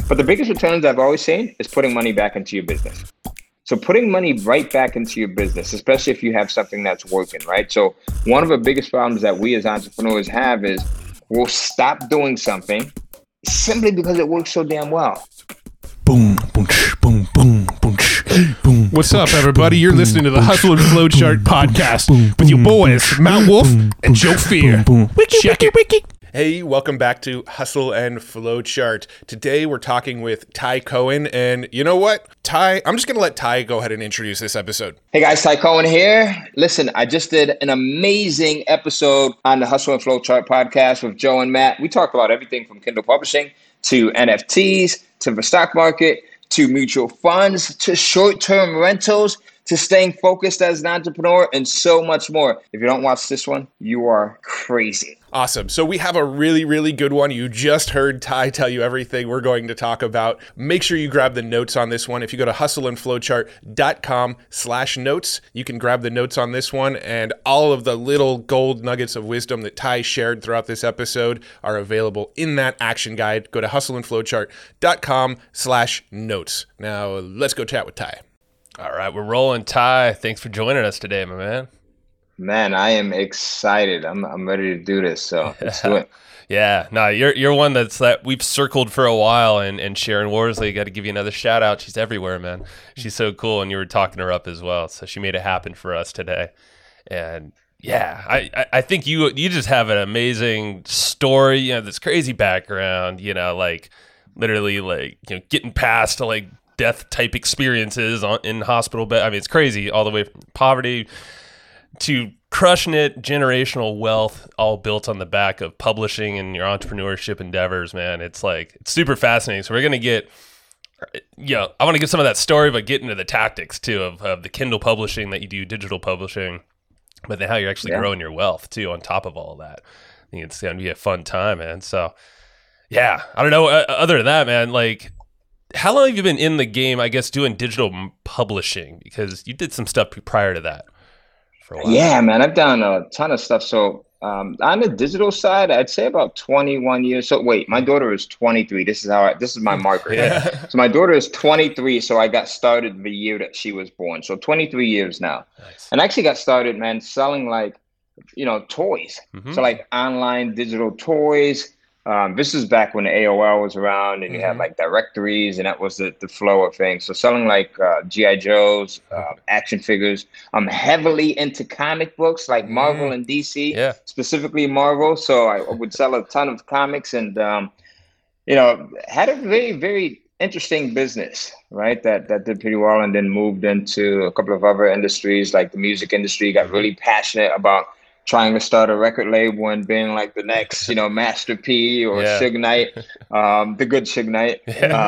But the biggest returns I've always seen is putting money back into your business. So putting money right back into your business, especially if you have something that's working, right? So one of the biggest problems that we as entrepreneurs have is we'll stop doing something simply because it works so damn well. Boom, boom, boom, boom, boom, boom. What's up, everybody? You're listening to the Hustle and Flowchart podcast with your boys, Matt Wolf and Joe Fear. Check it. Hey, welcome back to Hustle and Flowchart. Today we're talking with Ty Cohen, and you know what? Ty, I'm just going to let Ty go ahead and introduce this episode. Hey guys, Ty Cohen here. Listen, I just did an amazing episode on the Hustle and Flowchart podcast with Joe and Matt. We talked about everything from Kindle publishing to NFTs to the stock market to mutual funds to short-term rentals to staying focused as an entrepreneur and so much more. If you don't watch this one, you are crazy. Awesome. So we have a really, really good one. You just heard Ty tell you everything we're going to talk about. Make sure you grab the notes on this one. If you go to hustleandflowchart.com/notes, you can grab the notes on this one, and all of the little gold nuggets of wisdom that Ty shared throughout this episode are available in that action guide. Go to hustleandflowchart.com/notes. Now let's go chat with Ty. All right, we're rolling. Ty, thanks for joining us today, my man. Man, I am excited. I'm ready to do this. So let's do it. Yeah, no, you're one that we've circled for a while, and Sharon Worsley, got to give you another shout out. She's everywhere, man. She's so cool, and you were talking her up as well. So she made it happen for us today. And yeah, I think you just have an amazing story. You know, this crazy background. You know, like literally, like getting past to like death type experiences in hospital bed. I mean, it's crazy, all the way from poverty to crushing it, generational wealth, all built on the back of publishing and your entrepreneurship endeavors, man. It's super fascinating. So we're going to get, I want to get some of that story, but get into the tactics too of the Kindle publishing that you do, digital publishing, but then how you're actually growing your wealth too on top of all of that. I think it's going to be a fun time, man. So yeah, I don't know. Other than that, man, like, how long have you been in the game, I guess, doing digital publishing? Because you did some stuff prior to that for a while. Yeah, man, I've done a ton of stuff. So on the digital side, I'd say about 21 years. So wait, my daughter is 23. This is my marker. Yeah. So my daughter is 23. So I got started the year that she was born. So 23 years now. Nice. And I actually got started, man, selling like, toys. Mm-hmm. So like online digital toys. This is back when the AOL was around and you had like directories, and that was the flow of things. So selling like G.I. Joes, action figures. I'm heavily into comic books like Marvel and DC, specifically Marvel. So I would sell a ton of comics and, had a very, very interesting business, right? That did pretty well, and then moved into a couple of other industries like the music industry, got really passionate about trying to start a record label and being like the next, Master P or Suge Knight, the good Suge Knight,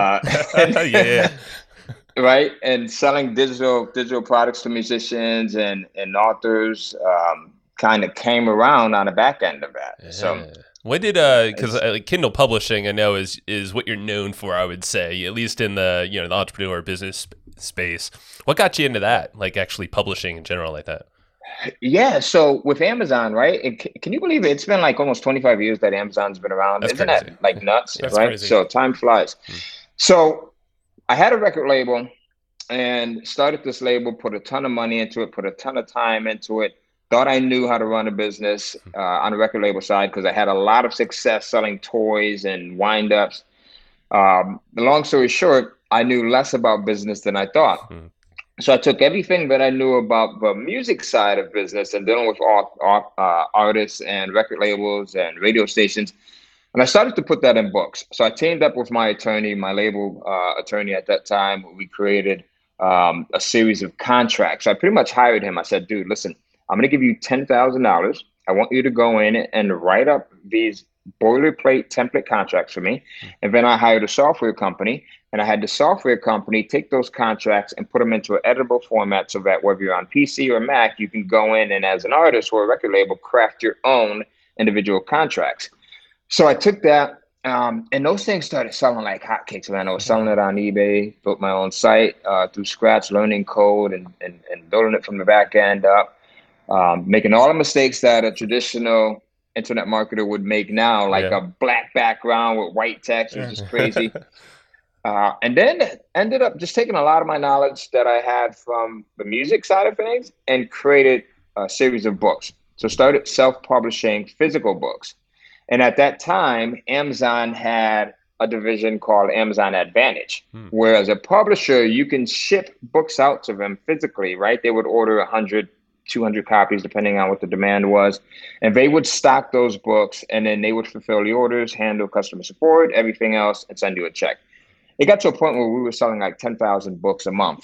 right? And selling digital products to musicians and authors, kind of came around on the back end of that. Yeah. So when did because Kindle publishing, I know is what you're known for, I would say, at least in the the entrepreneur business space. What got you into that, like actually publishing in general like that? Yeah, so with Amazon, right? Can you believe it? It's been like almost 25 years that Amazon's been around. That's Isn't crazy. that like nuts, That's right? crazy. So time flies. So I had a record label and started this label, put a ton of money into it, put a ton of time into it. Thought I knew how to run a business on the record label side because I had a lot of success selling toys and wind-ups. The long story short, I knew less about business than I thought. So I took everything that I knew about the music side of business and dealing with artists and record labels and radio stations, and I started to put that in books. So I teamed up with my attorney, my label attorney at that time. We created a series of contracts. So I pretty much hired him. I said, dude, listen, I'm going to give you $10,000. I want you to go in and write up these boilerplate template contracts for me. And then I hired a software company, and I had the software company take those contracts and put them into an editable format so that whether you're on PC or Mac, you can go in and as an artist or a record label, craft your own individual contracts. So I took that, and those things started selling like hotcakes, man. I was selling it on eBay, built my own site through scratch, learning code and building it from the back end up, making all the mistakes that a traditional internet marketer would make now, like a black background with white text, which is crazy. And then ended up just taking a lot of my knowledge that I had from the music side of things and created a series of books. So started self-publishing physical books. And at that time, Amazon had a division called Amazon Advantage, where as a publisher, you can ship books out to them physically, right? They would order 100, 200 copies, depending on what the demand was. And they would stock those books, and then they would fulfill the orders, handle customer support, everything else, and send you a check. It got to a point where we were selling like 10,000 books a month.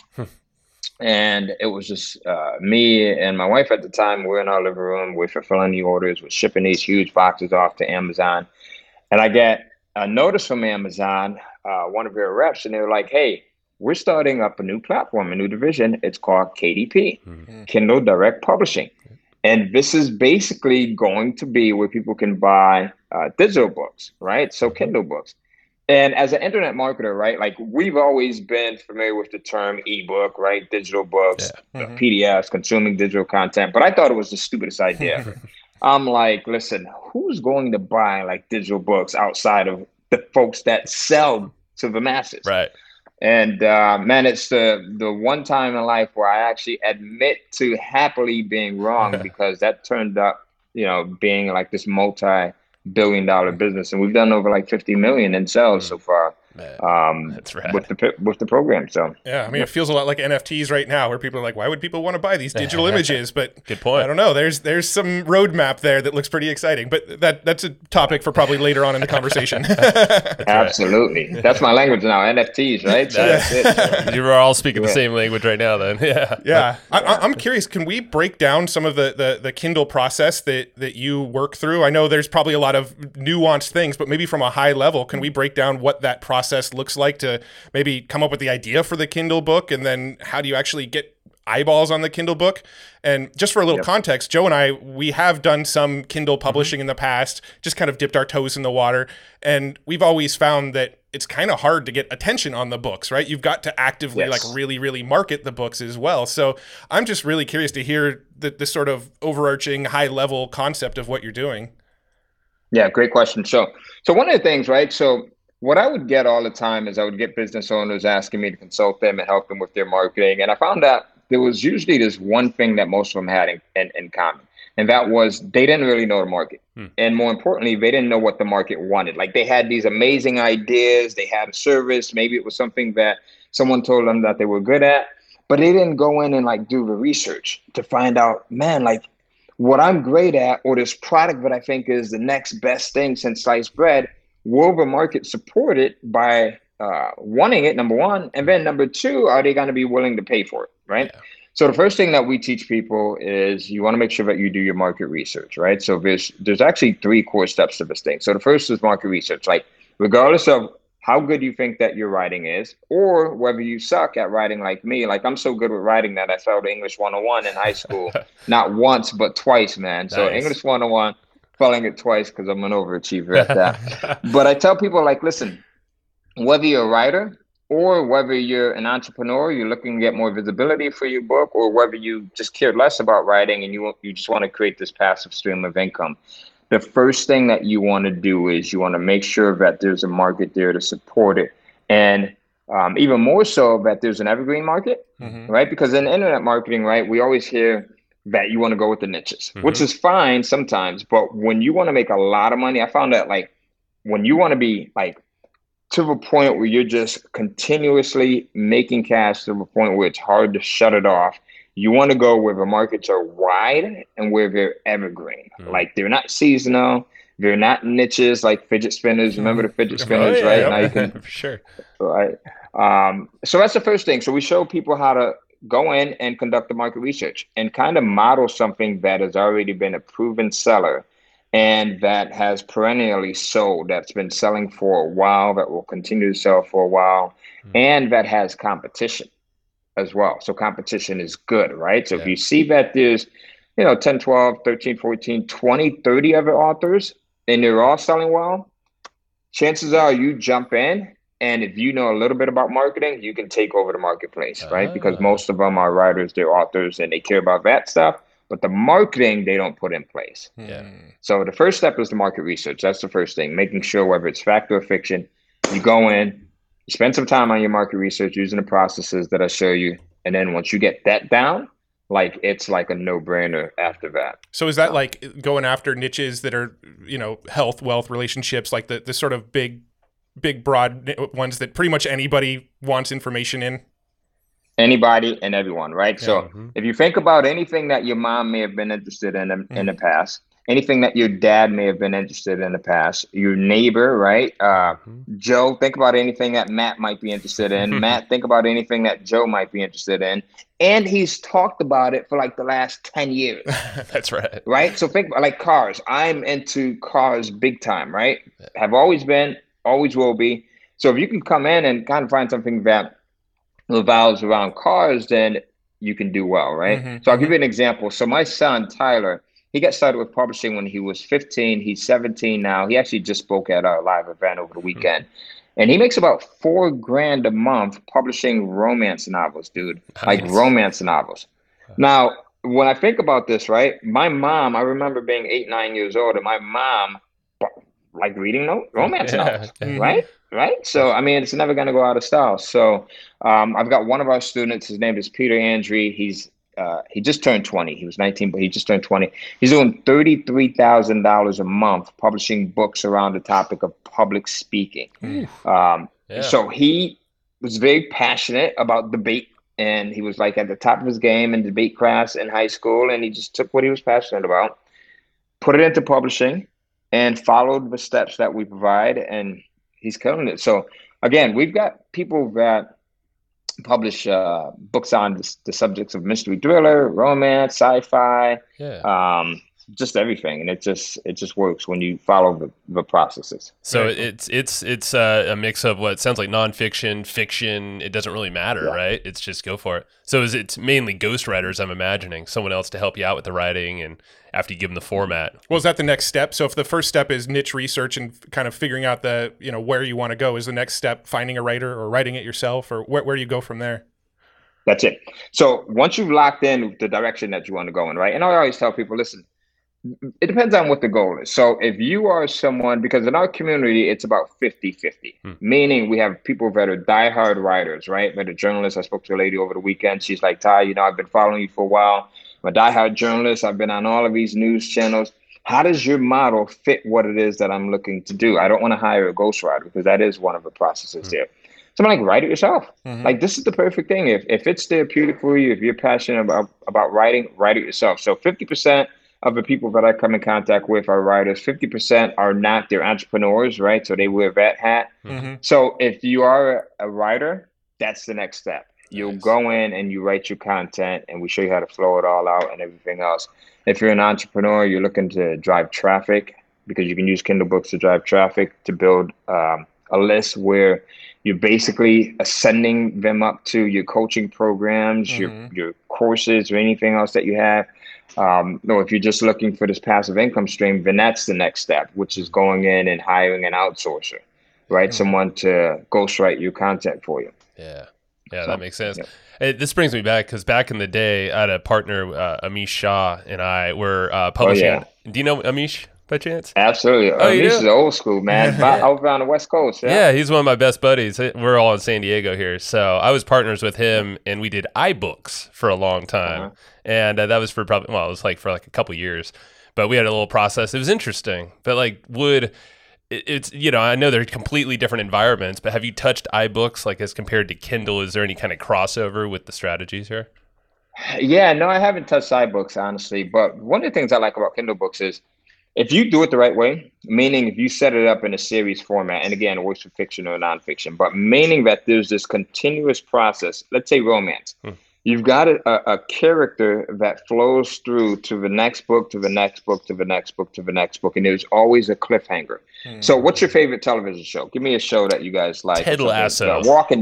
And it was just me and my wife at the time. We're in our living room. We're fulfilling the orders. We're shipping these huge boxes off to Amazon. And I get a notice from Amazon, one of their reps, and they were like, hey, we're starting up a new platform, a new division. It's called KDP, Kindle Direct Publishing. And this is basically going to be where people can buy digital books, right? So Kindle books. And as an internet marketer, right, like we've always been familiar with the term ebook, right? Digital books, PDFs, consuming digital content. But I thought it was the stupidest idea. I'm like, listen, who's going to buy like digital books outside of the folks that sell to the masses? Right. And man, it's the one time in life where I actually admit to happily being wrong, because that turned up, being like this multi-billion-dollar business, and we've done over like 50 million in sales so far. That's right. With the program. So yeah, I mean, it feels a lot like NFTs right now, where people are like, why would people want to buy these digital images? But good point. I don't know. There's some roadmap there that looks pretty exciting, but that's a topic for probably later on in the conversation. Absolutely. That's my language now, NFTs, right? So that's it. You are all speaking the same language right now then. Yeah. I'm curious, can we break down some of the Kindle process that you work through? I know there's probably a lot of nuanced things, but maybe from a high level, can we break down what that process looks like to maybe come up with the idea for the Kindle book, and then how do you actually get eyeballs on the Kindle book? And just for a little context, Joe and we have done some Kindle publishing in the past, just kind of dipped our toes in the water, and we've always found that it's kind of hard to get attention on the books, right? You've got to actively like really, really market the books as well. So I'm just really curious to hear the sort of overarching high level concept of what you're doing. Yeah, great question. So one of the things, right? So what I would get all the time is I would get business owners asking me to consult them and help them with their marketing. And I found out there was usually this one thing that most of them had in common. And that was they didn't really know the market. And more importantly, they didn't know what the market wanted. Like they had these amazing ideas. They had a service. Maybe it was something that someone told them that they were good at, but they didn't go in and like do the research to find out, man, like what I'm great at, or this product that I think is the next best thing since sliced bread, will the market support it by wanting it, number one, and then number two, are they going to be willing to pay for it, right? Yeah. So the first thing that we teach people is you want to make sure that you do your market research, right? So there's actually 3 core steps to this thing. So the first is market research, like regardless of how good you think that your writing is, or whether you suck at writing like me. Like I'm so good with writing that I failed English 101 in high school, not once, but twice, man. So nice. English 101, failing it twice because I'm an overachiever at that. But I tell people, like, listen, whether you're a writer or whether you're an entrepreneur, you're looking to get more visibility for your book, or whether you just care less about writing and you just want to create this passive stream of income, the first thing that you want to do is you want to make sure that there's a market there to support it. And even more so that there's an evergreen market, right? Because in internet marketing, right, we always hear that you want to go with the niches, which is fine sometimes. But when you want to make a lot of money, I found that like when you want to be like to the point where you're just continuously making cash to the point where it's hard to shut it off, you want to go where the markets are wide and where they're evergreen. Like they're not seasonal, they're not niches like fidget spinners. Remember the fidget spinners, right? Yeah. Now you can, for sure. Right. So that's the first thing. So we show people how to go in and conduct the market research and kind of model something that has already been a proven seller and that has perennially sold, that's been selling for a while, that will continue to sell for a while, and that has competition as well. So competition is good, right? So if you see that there's, 10, 12, 13, 14, 20, 30 other authors, and they're all selling well, chances are you jump in, and if you know a little bit about marketing, you can take over the marketplace, right? Because most of them are writers, they're authors, and they care about that stuff. But the marketing, they don't put in place. Yeah. So the first step is the market research. That's the first thing, making sure whether it's fact or fiction, you go in, spend some time on your market research using the processes that I show you. And then once you get that down, like it's like a no-brainer after that. So is that like going after niches that are, health, wealth, relationships, like the sort of big, broad ones that pretty much anybody wants information in? Anybody and everyone, right? Yeah. So if you think about anything that your mom may have been interested in the past, anything that your dad may have been interested in the past, your neighbor, right? Joe, think about anything that Matt might be interested in. Matt, think about anything that Joe might be interested in. And he's talked about it for like the last 10 years. That's right. Right? So think about like cars. I'm into cars big time, right? Have always been, always will be. So if you can come in and kind of find something that revolves around cars, then you can do well, right? So I'll give you an example. So my son, Tyler, he got started with publishing when he was 15. He's 17 now. He actually just spoke at our live event over the weekend. And he makes about $4,000 a month publishing romance novels, dude. Like romance novels. Now, when I think about this, right? My mom, I remember being 8, 9 years old, and my mom like reading romance novels, right? Right. So, I mean, it's never going to go out of style. So I've got one of our students, his name is Peter Andre. He just turned 20. He was 19, but he just turned 20. He's doing $33,000 a month publishing books around the topic of public speaking. So he was very passionate about debate, and he was like at the top of his game in debate class in high school. And he just took what he was passionate about, put it into publishing, and followed the steps that we provide. And he's killing it. So again, we've got people that publish books on the subjects of mystery thriller, romance, sci-fi, just everything, and it just works when you follow the processes. So it's a mix of what sounds like nonfiction, fiction. It doesn't really matter, right? It's just go for it. So it's mainly ghostwriters, I'm imagining, someone else to help you out with the writing, and after you give them the format. Well, is that the next step? So if the first step is niche research and kind of figuring out where you want to go, is the next step finding a writer or writing it yourself, or where do you go from there? That's it. So once you've locked in the direction that you want to go in, right? And I always tell people, listen, it depends on what the goal is. So if you are someone, because in our community, it's about 50-50, meaning we have people that are diehard writers, right? But a journalist, I spoke to a lady over the weekend. She's like, Ty, I've been following you for a while. I'm a diehard journalist. I've been on all of these news channels. How does your model fit what it is that I'm looking to do? I don't want to hire a ghostwriter because that is one of the processes there. So I'm like, write it yourself. Like, this is the perfect thing. If it's therapeutic for you, if you're passionate about writing, write it yourself. So 50% of the people that I come in contact with are writers. 50% are not. They're entrepreneurs, right? So they wear that hat. So if you are a writer, that's the next step. You'll go in and you write your content, and we show you how to flow it all out and everything else. If you're an entrepreneur, you're looking to drive traffic, because you can use Kindle books to drive traffic, to build a list where you're basically sending them up to your coaching programs, your courses, or anything else that you have. Or if you're just looking for this passive income stream, then that's the next step, which is going in and hiring an outsourcer, right? Someone to ghostwrite your content for you. Yeah, that makes sense. This brings me back, because back in the day, I had a partner, Amish Shah, and I were publishing. Do you know Amish by chance? Absolutely. Amish is old school, man. Over on the West Coast. Yeah, he's one of my best buddies. We're all in San Diego here. So I was partners with him, and we did iBooks for a long time. And that was for probably, it was like for like a couple years. But we had a little process. It was interesting. But like it's, I know they're completely different environments, but have you touched iBooks, like as compared to Kindle? Is there any kind of crossover with the strategies here? Yeah, no, I haven't touched iBooks, honestly. But one of the things I like about Kindle books is if you do it the right way, meaning if you set it up in a series format, and again, it works for fiction or nonfiction, but meaning that there's this continuous process, let's say romance. You've got a character that flows through to the next book, to the next book, to the next book, to the next book, and there's always a cliffhanger. So what's your favorite television show? Give me a show that you guys like. Ted Lasso.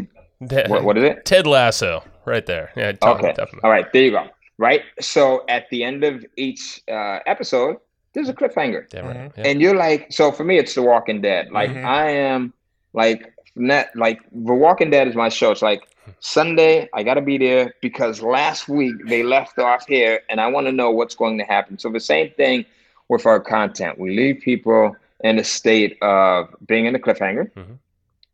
What is it? Ted Lasso, right there. Yeah. Okay. All right, there you go. Right? So at the end of each episode, there's a cliffhanger. Right. And you're like, so for me, it's The Walking Dead. Like I am like The Walking Dead is my show. It's like Sunday, I got to be there because last week they left off here and I want to know what's going to happen. So the same thing with our content. We leave people in a state of being in a cliffhanger.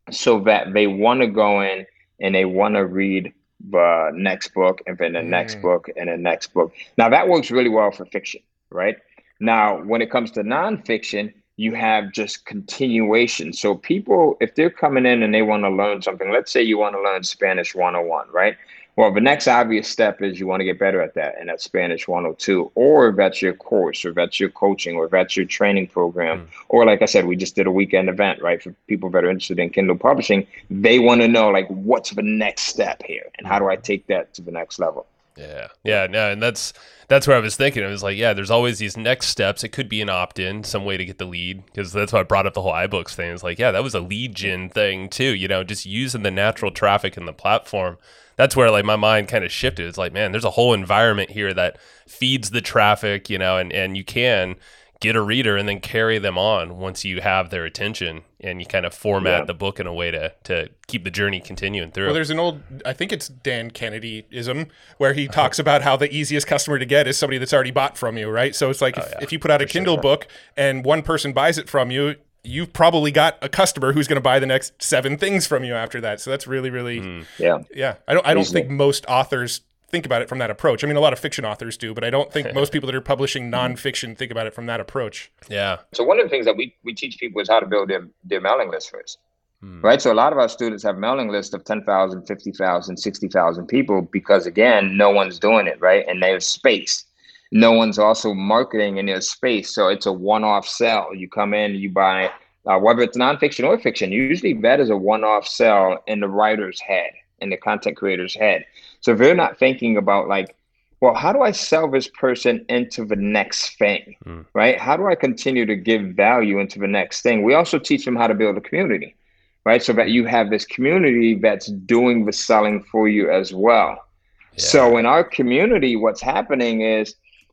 so that they want to go in and they want to read the next book and then the next book and the next book. Now that works really well for fiction, right? Now, when it comes to nonfiction, you have just continuation. So people, if they're coming in and they want to learn something, let's say you want to learn Spanish 101, right? Well, the next obvious step is you want to get better at that, and that's Spanish 102, or that's your course, or that's your coaching, or that's your training program. Or like I said, we just did a weekend event, right? For people that are interested in Kindle publishing, they want to know, like, what's the next step here, and how do I take that to the next level? Yeah, no, and that's where I was thinking. I was like, yeah, there's always these next steps. It could be an opt-in, some way to get the lead, because that's why I brought up the whole iBooks thing. It's like, yeah, that was a lead gen thing too, just using the natural traffic in the platform. That's where like my mind kind of shifted. It's like, man, there's a whole environment here that feeds the traffic, and you can get a reader and then carry them on once you have their attention, and you kind of format the book in a way to keep the journey continuing through. Well, there's an old, I think it's Dan Kennedy-ism, where he talks about how the easiest customer to get is somebody that's already bought from you, right? So it's like if you put out a Kindle book and one person buys it from you, you've probably got a customer who's going to buy the next 7 things from you after that. So that's really, really, yeah. I don't think most authors think about it from that approach. I mean, a lot of fiction authors do, but I don't think most people that are publishing nonfiction think about it from that approach. Yeah. So one of the things that we teach people is how to build their mailing list first, right? So a lot of our students have mailing lists of 10,000, 50,000, 60,000 people because, again, no one's doing it, right? And there's space. No one's also marketing in their space. So it's a one-off sell. You come in, you buy, whether it's nonfiction or fiction, usually that is a one-off sell in the writer's head, in the content creator's head. So if they're not thinking about like, well, how do I sell this person into the next thing, right? How do I continue to give value into the next thing? We also teach them how to build a community, right? So that you have this community that's doing the selling for you as well. Yeah. So in our community, what's happening is,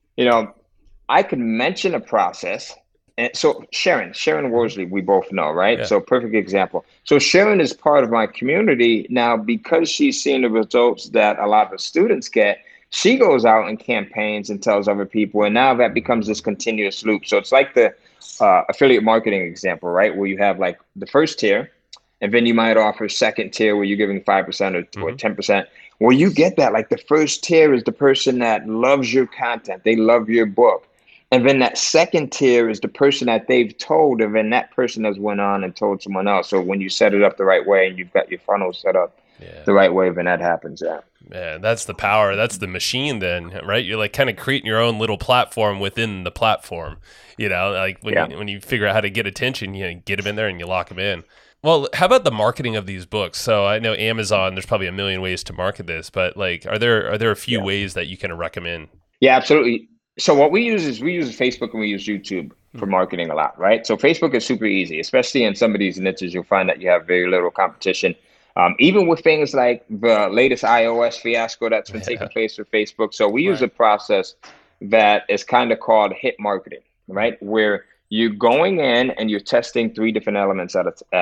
I can mention a process. And so Sharon Worsley, we both know, right? Yeah. So perfect example. So Sharon is part of my community now because she's seen the results that a lot of the students get. She goes out and campaigns and tells other people, and now that becomes this continuous loop. So it's like the affiliate marketing example, right? Where you have like the first tier, and then you might offer second tier where you're giving 5% or 10%. Well, you get that. Like the first tier is the person that loves your content. They love your book. And then that second tier is the person that they've told, and then that person has went on and told someone else. So when you set it up the right way and you've got your funnel set up the right way, then that happens. Yeah. Man, that's the power. That's the machine then, right? You're like kind of creating your own little platform within the platform. Like when you figure out how to get attention, you get them in there and you lock them in. Well, how about the marketing of these books? So I know Amazon, there's probably a million ways to market this, but like, are there a few ways that you can recommend? Yeah, absolutely. So what we use Facebook and we use YouTube for marketing a lot, right? So Facebook is super easy, especially in some of these niches. You'll find that you have very little competition. Even with things like the latest iOS fiasco that's been taking place with Facebook. So we use a process that is kind of called hit marketing, right? Where you're going in and you're testing 3 different elements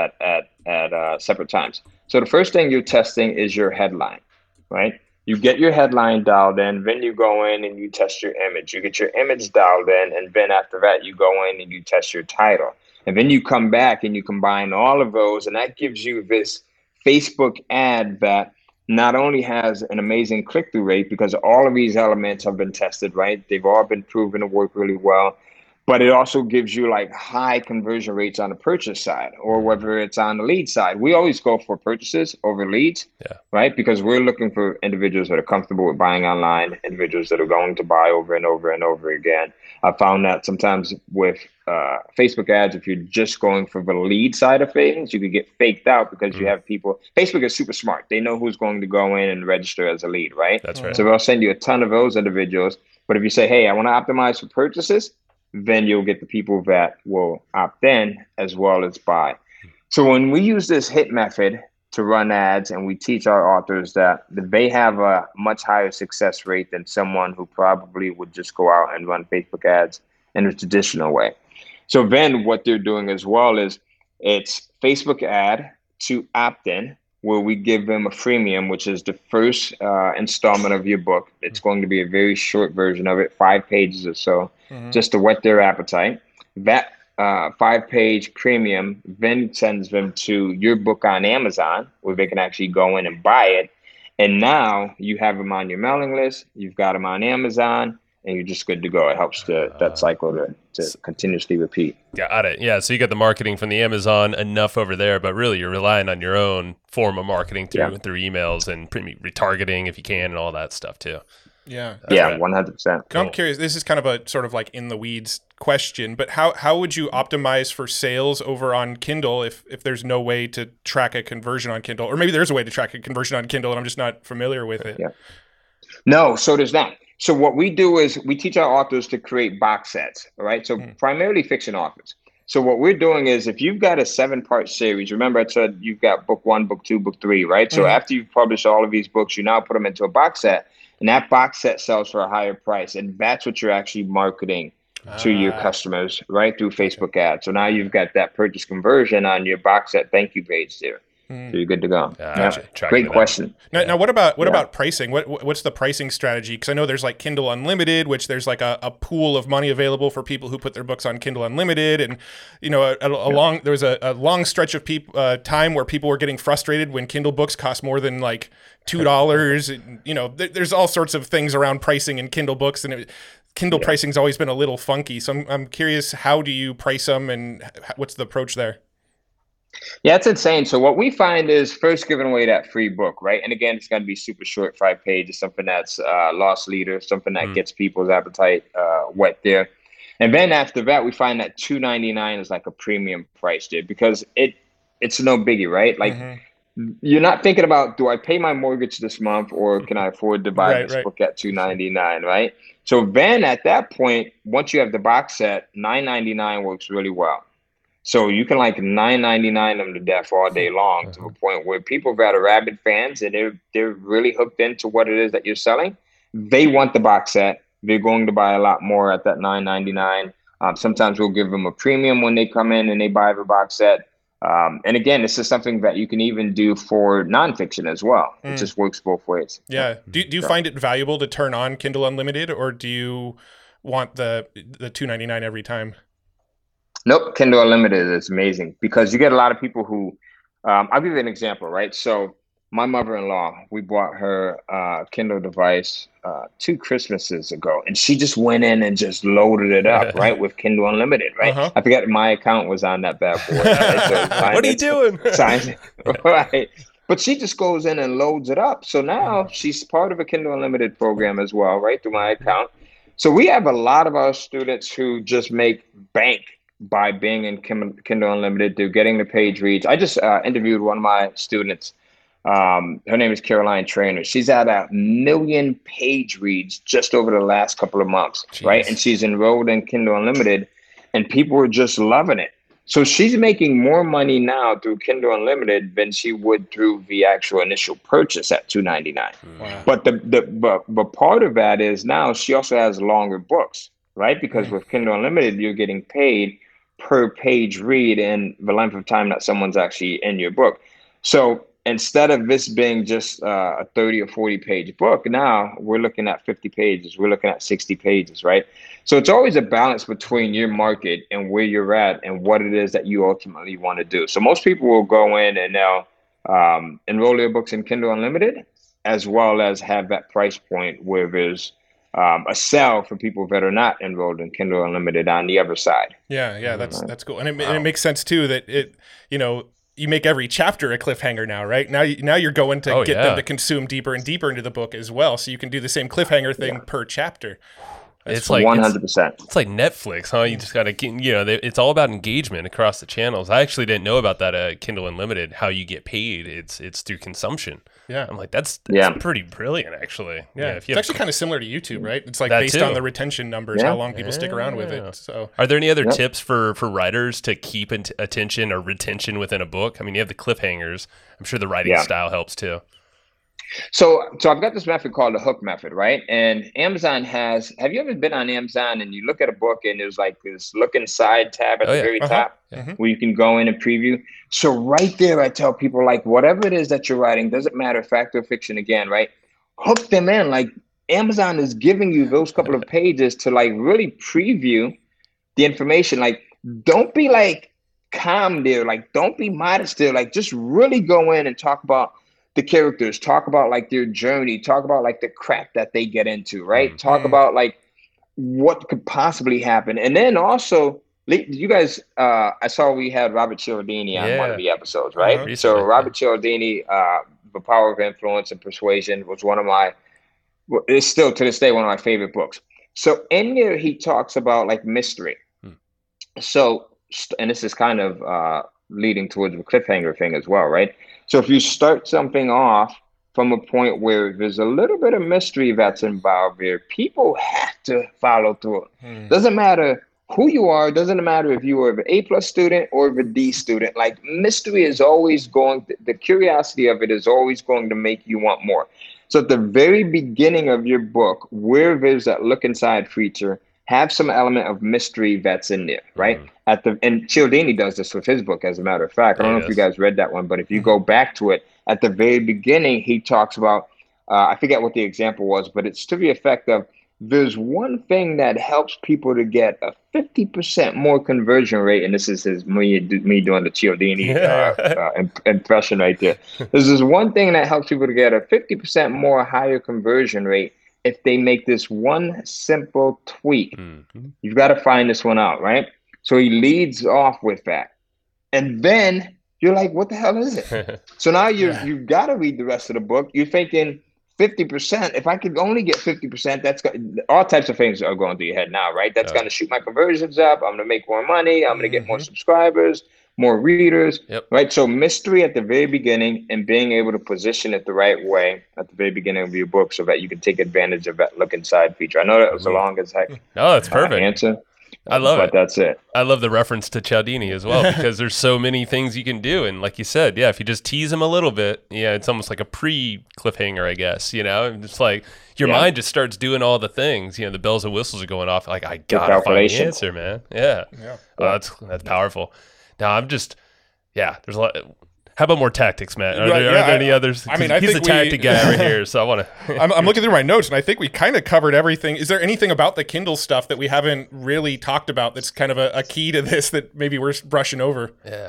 at separate times. So the first thing you're testing is your headline, right? You get your headline dialed in, then you go in and you test your image. You get your image dialed in, and then after that, you go in and you test your title. And then you come back and you combine all of those, and that gives you this Facebook ad that not only has an amazing click-through rate because all of these elements have been tested, right? They've all been proven to work really well. But it also gives you like high conversion rates on the purchase side, or whether it's on the lead side. We always go for purchases over leads, right? Because we're looking for individuals that are comfortable with buying online, individuals that are going to buy over and over and over again. I found that sometimes with Facebook ads, if you're just going for the lead side of things, you could get faked out because you have people. Facebook is super smart. They know who's going to go in and register as a lead, right? That's right. So they'll send you a ton of those individuals. But if you say, hey, I want to optimize for purchases, then you'll get the people that will opt in as well as buy. So when we use this hit method to run ads, and we teach our authors that they have a much higher success rate than someone who probably would just go out and run Facebook ads in a traditional way. So then what they're doing as well is it's Facebook ad to opt in, where we give them a freemium, which is the first installment of your book. It's going to be a very short version of it, 5 pages or so, just to whet their appetite. That 5-page premium, then sends them to your book on Amazon, where they can actually go in and buy it. And now you have them on your mailing list, you've got them on Amazon, and you're just good to go. It helps that cycle to continuously repeat. Got it. Yeah. So you got the marketing from the Amazon enough over there, but really you're relying on your own form of marketing through emails and retargeting if you can and all that stuff too. Yeah. Yeah, 100%. I'm curious, this is kind of a sort of like in the weeds question, but how would you optimize for sales over on Kindle if there's no way to track a conversion on Kindle? Or maybe there's a way to track a conversion on Kindle and I'm just not familiar with it. Yeah. No, so there's not. So what we do is we teach our authors to create box sets, all right? So primarily fiction authors. So what we're doing is if you've got a 7-part series, remember I said you've got book 1, book 2, book 3, right? So after you've published all of these books, you now put them into a box set, and that box set sells for a higher price. And that's what you're actually marketing to your customers, right, through Facebook ads. So now you've got that purchase conversion on your box set thank you page there. So you're good to go. Gotcha. Yeah. Great question. Now what about pricing? What's the pricing strategy? Because I know there's like Kindle Unlimited, which there's like a pool of money available for people who put their books on Kindle Unlimited, and there was a long stretch of time where people were getting frustrated when Kindle books cost more than like $2. There's all sorts of things around pricing in Kindle books, and Kindle pricing's always been a little funky. So I'm curious, how do you price them, and what's the approach there? Yeah, it's insane. So what we find is first giving away that free book, right? And again, it's got to be super short, 5 pages, something that's loss leader, something that gets people's appetite wet there. And then after that, we find that $2.99 is like a premium price there because it's no biggie, right? Like you're not thinking about, do I pay my mortgage this month or can I afford to buy this book at $2.99, right? So then at that point, once you have the box set, $9.99 works really well. So you can like $9.99 them to death all day long to a point where people that are rabid fans and they're really hooked into what it is that you're selling. They want the box set. They're going to buy a lot more at that $9.99. Sometimes we'll give them a premium when they come in and they buy the box set. And again, this is something that you can even do for nonfiction as well. It just works both ways. Yeah. Do you find it valuable to turn on Kindle Unlimited, or do you want the $2.99 every time? Nope, Kindle Unlimited is amazing because you get a lot of people who, I'll give you an example, right? So my mother-in-law, we bought her Kindle device 2 Christmases ago, and she just went in and just loaded it up, right, with Kindle Unlimited, right? I forgot my account was on that bad boy. Right? So what are you doing? Right. But she just goes in and loads it up. So now she's part of a Kindle Unlimited program as well, right, through my account. So we have a lot of our students who just make bank by being in Kindle Unlimited. They're getting the page reads. I just interviewed one of my students. Her name is Caroline Trainer. She's at 1 million page reads just over the last couple of months, right? And she's enrolled in Kindle Unlimited, and people are just loving it. So she's making more money now through Kindle Unlimited than she would through the actual initial purchase at $2.99. Wow. But part of that is now she also has longer books, right? Because with Kindle Unlimited, you're getting paid per page read and the length of time that someone's actually in your book. So instead of this being just a 30 or 40 page book, now we're looking at 50 pages. We're looking at 60 pages, right? So it's always a balance between your market and where you're at and what it is that you ultimately want to do. So most people will go in and they'll enroll their books in Kindle Unlimited, as well as have that price point where there's a sell for people that are not enrolled in Kindle Unlimited on the other side. Yeah, that's cool, and it makes sense too that you make every chapter a cliffhanger now, right? Now you're going to get them to consume deeper and deeper into the book as well, so you can do the same cliffhanger thing per chapter. It's like 100%. It's like Netflix, huh? You just gotta, it's all about engagement across the channels. I actually didn't know about that at Kindle Unlimited. How you get paid? It's through consumption. Yeah, I'm like that's pretty brilliant, actually. Yeah, it's actually kind of similar to YouTube, right? It's like based on the retention numbers, how long people stick around with it. So, are there any other tips for writers to keep attention or retention within a book? I mean, you have the cliffhangers. I'm sure the writing style helps too. So I've got this method called the hook method, right? And Amazon have you ever been on Amazon and you look at a book and there's like this look inside tab at the very top where you can go in and preview? So right there, I tell people, like, whatever it is that you're writing, doesn't matter, fact or fiction, again, right? Hook them in. Like, Amazon is giving you those couple of pages to like really preview the information. Like, don't be like calm there. Like, don't be modest there. Like, just really go in and talk about the characters, talk about like their journey, talk about like the crap that they get into, right? Talk about like what could possibly happen. And then also, you guys, I saw we had Robert Cialdini on one of the episodes, right? So Robert Cialdini, The Power of Influence and Persuasion was it's still to this day one of my favorite books. So in there, he talks about like mystery. So, and this is kind of leading towards the cliffhanger thing as well, right? So if you start something off from a point where there's a little bit of mystery that's involved here, people have to follow through. Doesn't matter who you are, doesn't matter if you are an A+ student or a D student. Like, mystery is always the curiosity of it is always going to make you want more. So at the very beginning of your book, where there's that look inside feature, have some element of mystery that's in there, right? And Cialdini does this with his book, as a matter of fact. I don't know if you guys read that one, but if you go back to it, at the very beginning, he talks about, I forget what the example was, but it's to the effect of, there's one thing that helps people to get a 50% more conversion rate, and this is me doing the Cialdini impression right there. There's this one thing that helps people to get a 50% more higher conversion rate if they make this one simple tweak. You've got to find this one out, right? So he leads off with that. And then you're like, what the hell is it? So now you've got to read the rest of the book. You're thinking 50%, if I could only get 50%, all types of things are going through your head now, right? That's going to shoot my conversions up. I'm going to make more money. I'm going to get more subscribers, more readers, right? So mystery at the very beginning and being able to position it the right way at the very beginning of your book so that you can take advantage of that look inside feature. I know that was a long as heck No, that's perfect. Answer. I love it. But that's it. I love the reference to Cialdini as well, because there's so many things you can do. And like you said, if you just tease him a little bit, it's almost like a pre-cliffhanger, I guess, It's like your mind just starts doing all the things, the bells and whistles are going off. Like, I got to find the answer, man. Yeah. Well, that's powerful. Now I'm just, there's a lot. How about more tactics, Matt? Are there any others? I mean, he's a tactic guy over here, so I want to. I'm looking through my notes, and I think we kind of covered everything. Is there anything about the Kindle stuff that we haven't really talked about that's kind of a key to this that maybe we're brushing over?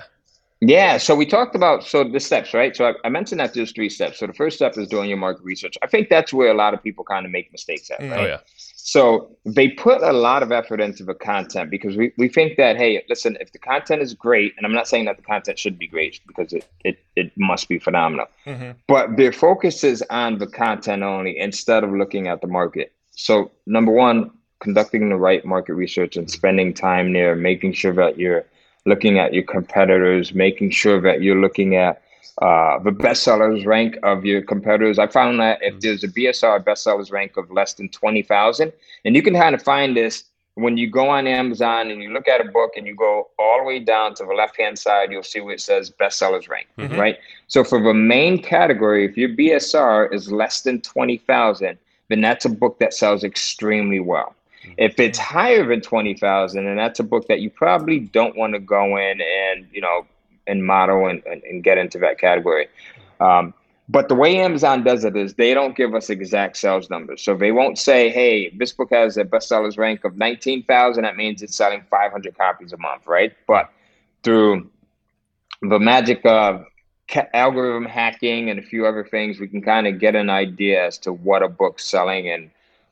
Yeah, so we talked about the steps, right? So I mentioned that there's 3 steps. So the first step is doing your market research. I think that's where a lot of people kind of make mistakes at, right? Oh, yeah. So they put a lot of effort into the content because we think that, hey, listen, if the content is great, and I'm not saying that the content should be great because it must be phenomenal, but their focus is on the content only instead of looking at the market. So number one, conducting the right market research and spending time there, making sure that you're looking at your competitors, making sure that you're looking at the bestsellers rank of your competitors. I found that if there's a BSR bestsellers rank of less than 20,000, and you can kind of find this when you go on Amazon and you look at a book and you go all the way down to the left-hand side, you'll see where it says bestsellers rank, right? So for the main category, if your BSR is less than 20,000, then that's a book that sells extremely well. If it's higher than 20,000, and that's a book that you probably don't want to go in and, and model and get into that category. But the way Amazon does it is they don't give us exact sales numbers. So they won't say, hey, this book has a bestsellers rank of 19,000. That means it's selling 500 copies a month, right? But through the magic of algorithm hacking and a few other things, we can kind of get an idea as to what a book's selling and,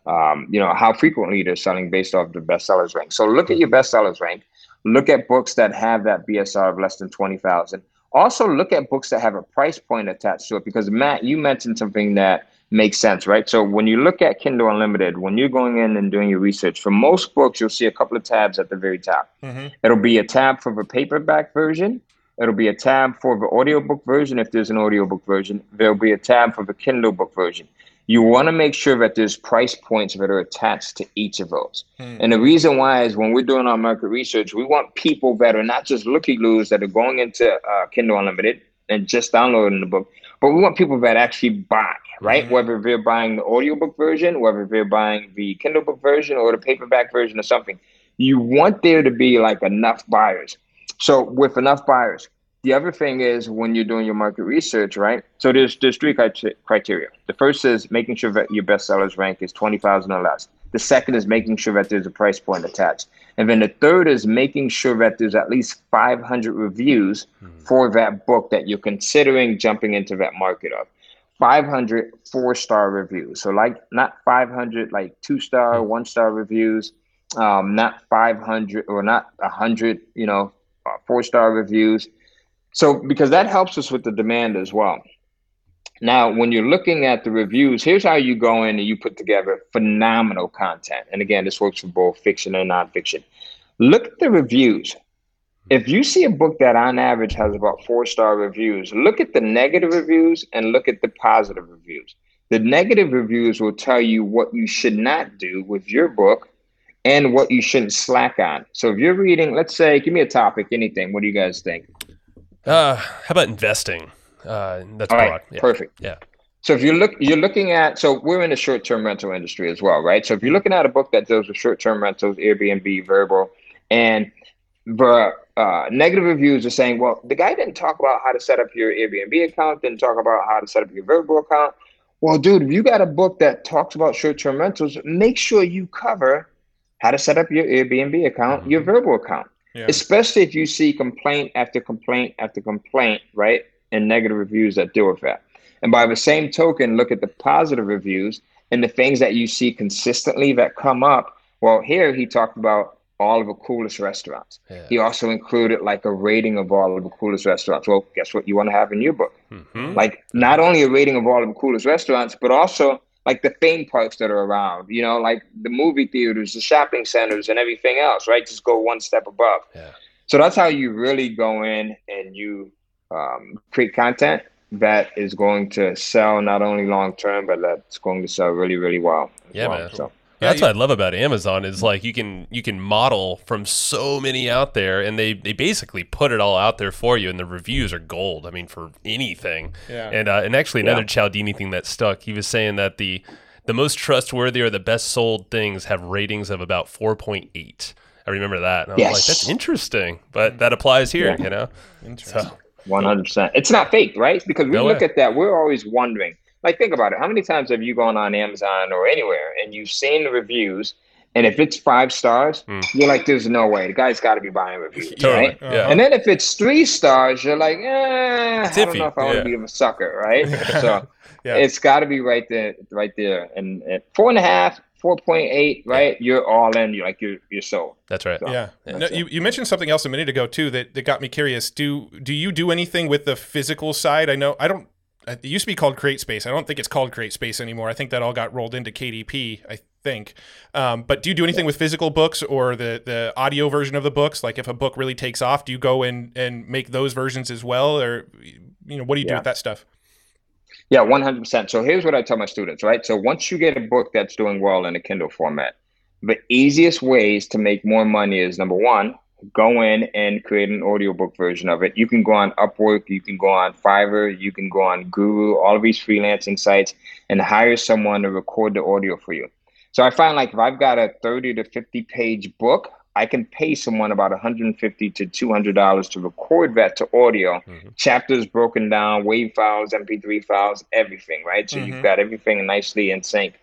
how frequently they're selling based off the bestsellers rank. So look at your bestsellers rank. Look at books that have that BSR of less than 20,000. Also look at books that have a price point attached to it, because Matt, you mentioned something that makes sense, right? So when you look at Kindle Unlimited, when you're going in and doing your research, for most books, you'll see a couple of tabs at the very top. It'll be a tab for the paperback version. It'll be a tab for the audiobook version. If there's an audiobook version, there'll be a tab for the Kindle book version. You want to make sure that there's price points that are attached to each of those. And the reason why is when we're doing our market research, we want people that are not just looky-loos that are going into Kindle Unlimited and just downloading the book, but we want people that actually buy, right? Whether they're buying the audiobook version, whether they're buying the Kindle book version or the paperback version or something. You want there to be like enough buyers. So with enough buyers, the other thing is when you're doing your market research, right? So there's 3 criteria. The first is making sure that your bestsellers rank is 20,000 or less. The second is making sure that there's a price point attached. And then the third is making sure that there's at least 500 reviews for that book that you're considering jumping into that market of. 500 4-star reviews. So like not 500 like 2-star, 1-star reviews, not 500 or not 100, 4-star reviews. So because that helps us with the demand as well. Now, when you're looking at the reviews, here's how you go in and you put together phenomenal content. And again, this works for both fiction and nonfiction. Look at the reviews. If you see a book that on average has about 4-star reviews, look at the negative reviews and look at the positive reviews. The negative reviews will tell you what you should not do with your book and what you shouldn't slack on. So if you're reading, let's say, give me a topic, anything. What do you guys think? How about investing? That's all broad. right, Yeah. perfect. Yeah. So if you're looking at, so we're in the short-term rental industry as well, right? So if you're looking at a book that deals with short-term rentals, Airbnb, Vrbo, and the negative reviews are saying, well, the guy didn't talk about how to set up your Airbnb account, didn't talk about how to set up your Vrbo account. Well, dude, if you got a book that talks about short-term rentals, make sure you cover how to set up your Airbnb account, your Vrbo account, especially if you see complaint after complaint after complaint, right? And negative reviews that deal with that. And by the same token, look at the positive reviews and the things that you see consistently that come up. Well, here he talked about all of the coolest restaurants. Yeah. He also included like a rating of all of the coolest restaurants. Well, guess what you want to have in your book? Like not only a rating of all of the coolest restaurants, but also like the theme parks that are around, like the movie theaters, the shopping centers and everything else, right? Just go one step above. Yeah. So that's how you really go in and you create content that is going to sell not only long term, but that's going to sell really, really well. Yeah, man. So that's what I love about Amazon is like you can model from so many out there, and they basically put it all out there for you, and the reviews are gold. I mean, for anything. Yeah. And actually another Cialdini thing that stuck. He was saying that the most trustworthy or the best sold things have ratings of about 4.8. I remember that. And I was like, that's interesting, but that applies here. Interesting. So, 100%. It's not fake, right? Because we look at that, we're always wondering. Like, think about it. How many times have you gone on Amazon or anywhere and you've seen the reviews, and if it's 5 stars, you're like, there's no way. The guy's got to be buying reviews, right? Yeah. And then if it's 3 stars, you're like, I don't know if I want to be a sucker, right? So it's got to be right there. And at 4.5, 4.8, right? You're all in. You're sold. That's right. So, No, you mentioned something else a minute ago too that got me curious. Do you do anything with the physical side? It used to be called CreateSpace. I don't think it's called CreateSpace anymore. I think that all got rolled into KDP, I think. But do you do anything with physical books or the audio version of the books? Like if a book really takes off, do you go in and make those versions as well? Or, what do you do with that stuff? Yeah, 100%. So here's what I tell my students, right? So once you get a book that's doing well in a Kindle format, the easiest ways to make more money is, number one, go in and create an audiobook version of it. You can go on Upwork, you can go on Fiverr, you can go on Guru, all of these freelancing sites, and hire someone to record the audio for you. So I find like if I've got a 30 to 50 page book, I can pay someone about $150 to $200 to record that to audio, chapters broken down, WAV files, MP3 files, everything, right? So you've got everything nicely in sync.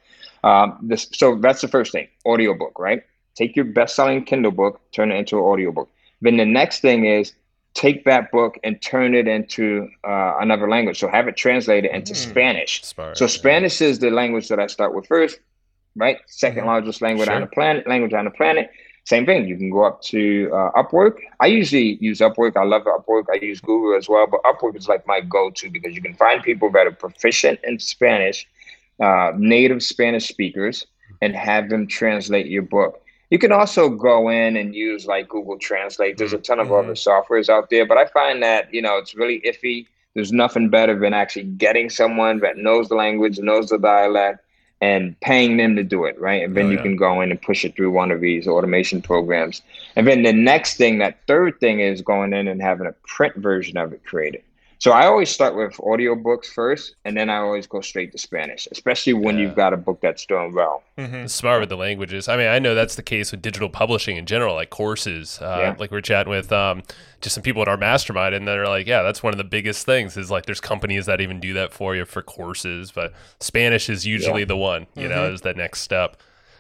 So that's the first thing, audiobook, right? Take your best-selling Kindle book, turn it into an audiobook. Then the next thing is take that book and turn it into another language. So have it translated into Spanish. Smart. So Spanish is the language that I start with first, right? Second largest language on the planet. Same thing. You can go up to Upwork. I usually use Upwork. I love Upwork. I use Google as well, but Upwork is like my go-to because you can find people that are proficient in Spanish, native Spanish speakers, and have them translate your book. You can also go in and use like Google Translate. There's a ton of other softwares out there, but I find that, it's really iffy. There's nothing better than actually getting someone that knows the language, knows the dialect, and paying them to do it, right? And then you can go in and push it through one of these automation programs. And then the next thing, that third thing, is going in and having a print version of it created. So I always start with audiobooks first, and then I always go straight to Spanish, especially when you've got a book that's doing well. Smart with the languages. I mean, I know that's the case with digital publishing in general, like courses. Like we're chatting with just some people at our mastermind, and they're like, that's one of the biggest things is like there's companies that even do that for you for courses, but Spanish is usually the one, is the next step.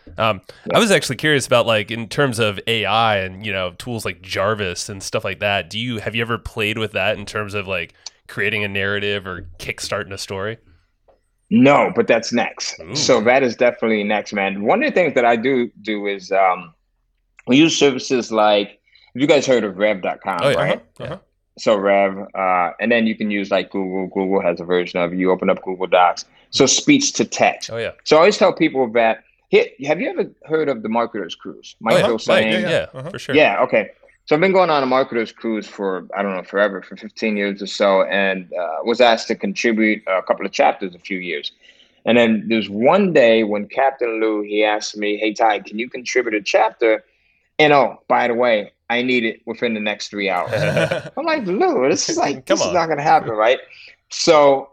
I was actually curious about like in terms of AI and tools like Jarvis and stuff like that. Have you ever played with that in terms of like creating a narrative or kickstarting a story? No, but that's next. Ooh. So that is definitely next, man. One of the things that I do is we use services like, you guys heard of Rev.com, Oh, yeah. right? Uh-huh. So Rev, and then you can use like Google. Google has a version of it. You open up Google Docs. So speech to text. Oh yeah. So I always tell people that, have you ever heard of the Marketer's Cruise? Michael saying, Yeah, for sure. Yeah, okay. So I've been going on a Marketer's Cruise for, I don't know, forever, for 15 years or so, and was asked to contribute a couple of chapters a few years. And then there's one day when Captain Lou, he asked me, hey, Ty, can you contribute a chapter? And oh, by the way, I need it within the next 3 hours. I'm like, Lou, this is not going to happen, right? So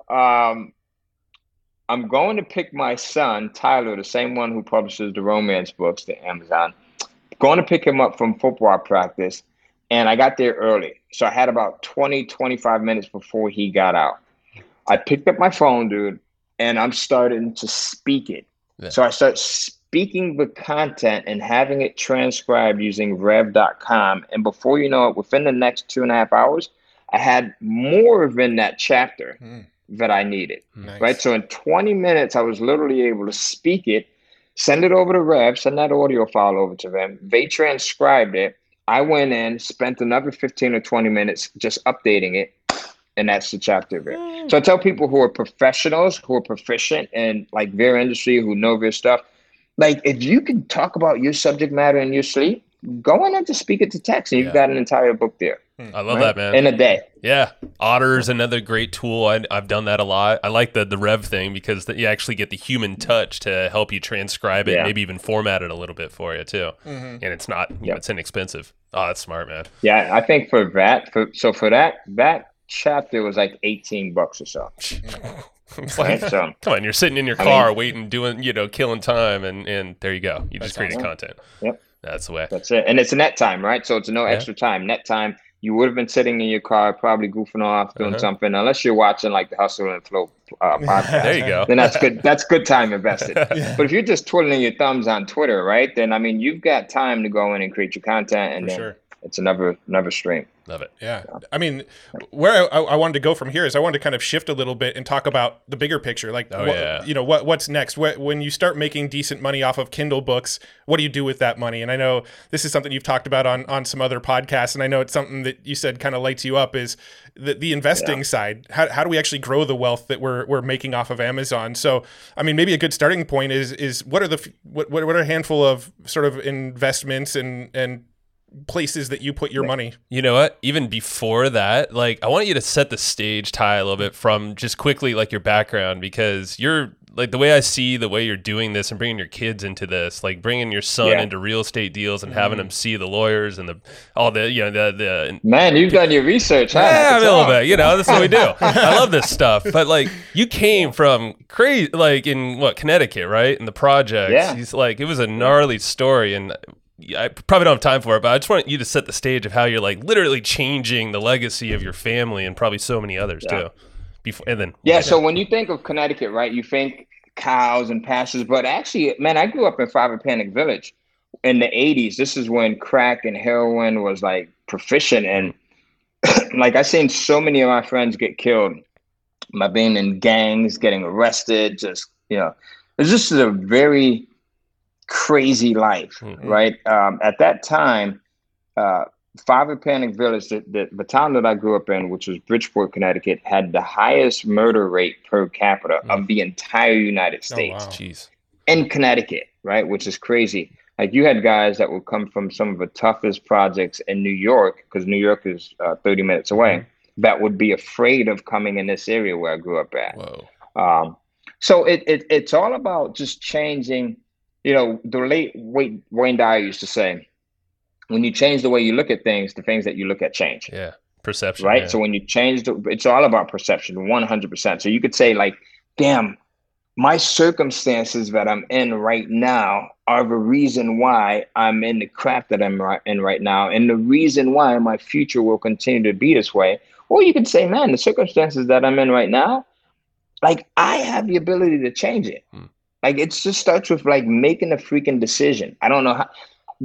I'm going to pick my son, Tyler, the same one who publishes the romance books to Amazon, going to pick him up from football practice. And I got there early. So I had about 20, 25 minutes before he got out. I picked up my phone, dude, and I'm starting to speak it. Yeah. So I start speaking the content and having it transcribed using Rev.com. And before you know it, within the next 2.5 hours, I had more than that chapter that I needed. Nice. Right. So in 20 minutes, I was literally able to speak it, send it over to Rev, send that audio file over to them. They transcribed it. I went in, spent another 15 or 20 minutes just updating it. And that's the chapter of it. So I tell people who are professionals, who are proficient in like their industry, who know their stuff, like if you can talk about your subject matter in your sleep, go in and just speak it to text, and you've got an entire book there. I love that, man. In a day. Yeah. Otter's another great tool. I've done that a lot. I like the Rev thing because you actually get the human touch to help you transcribe it, maybe even format it a little bit for you too. And it's not, it's inexpensive. Oh, that's smart, man. Yeah. I think for that, that chapter was like $18 or so. Like, so come on, you're sitting in your car waiting, doing, killing time, and there you go. You just created content. Yep. That's the way. That's it. And it's net time, right? So it's no extra time. Net time. You would have been sitting in your car, probably goofing off, doing something, unless you're watching like the Hustle and Flow podcast. There you go. Then that's good. That's good time invested. But if you're just twiddling your thumbs on Twitter, right? Then you've got time to go in and create your content, and then it's another stream. Love it. Yeah. I mean, where I wanted to go from here is I wanted to kind of shift a little bit and talk about the bigger picture. Like, what's next? When you start making decent money off of Kindle books, what do you do with that money? And I know this is something you've talked about on some other podcasts, and I know it's something that you said kind of lights you up is the investing side. How do we actually grow the wealth that we're making off of Amazon? So, I mean, maybe a good starting point is what are a handful of sort of investments and places that you put your money? You know what? Even before that, like I want you to set the stage, Ty, a little bit from just quickly like your background, because you're like the way I see the way you're doing this and bringing your kids into this, like bringing your son into real estate deals and having him see the lawyers and the man, you've done your research, huh? Yeah, a little bit. That's what we do. I love this stuff. But like you came from crazy, like in Connecticut, right? In the projects. Yeah. He's like, it was a gnarly story, and I probably don't have time for it, but I just want you to set the stage of how you're like literally changing the legacy of your family and probably so many others too. So when you think of Connecticut, right, you think cows and pastures, but actually, man, I grew up in Five Panic Village in the 80s. This is when crack and heroin was like proficient, and like I seen so many of my friends get killed by being in gangs, getting arrested. Just it's just a very crazy life, right? At that time, Five Panic Village, the town that I grew up in, which was Bridgeport, Connecticut, had the highest murder rate per capita of the entire United States. Oh, wow. Jeez. In Connecticut, right? Which is crazy. Like you had guys that would come from some of the toughest projects in New York, because New York is 30 minutes away, that would be afraid of coming in this area where I grew up at. Whoa. So it's all about just changing. The late Wayne Dyer used to say, when you change the way you look at things, the things that you look at change. Yeah. Perception. Right. Yeah. So when you change it's all about perception, 100%. So you could say like, damn, my circumstances that I'm in right now are the reason why I'm in the crap that I'm in right now. And the reason why my future will continue to be this way. Or you could say, man, the circumstances that I'm in right now, like I have the ability to change it. Like it just starts with like making a freaking decision. I don't know how.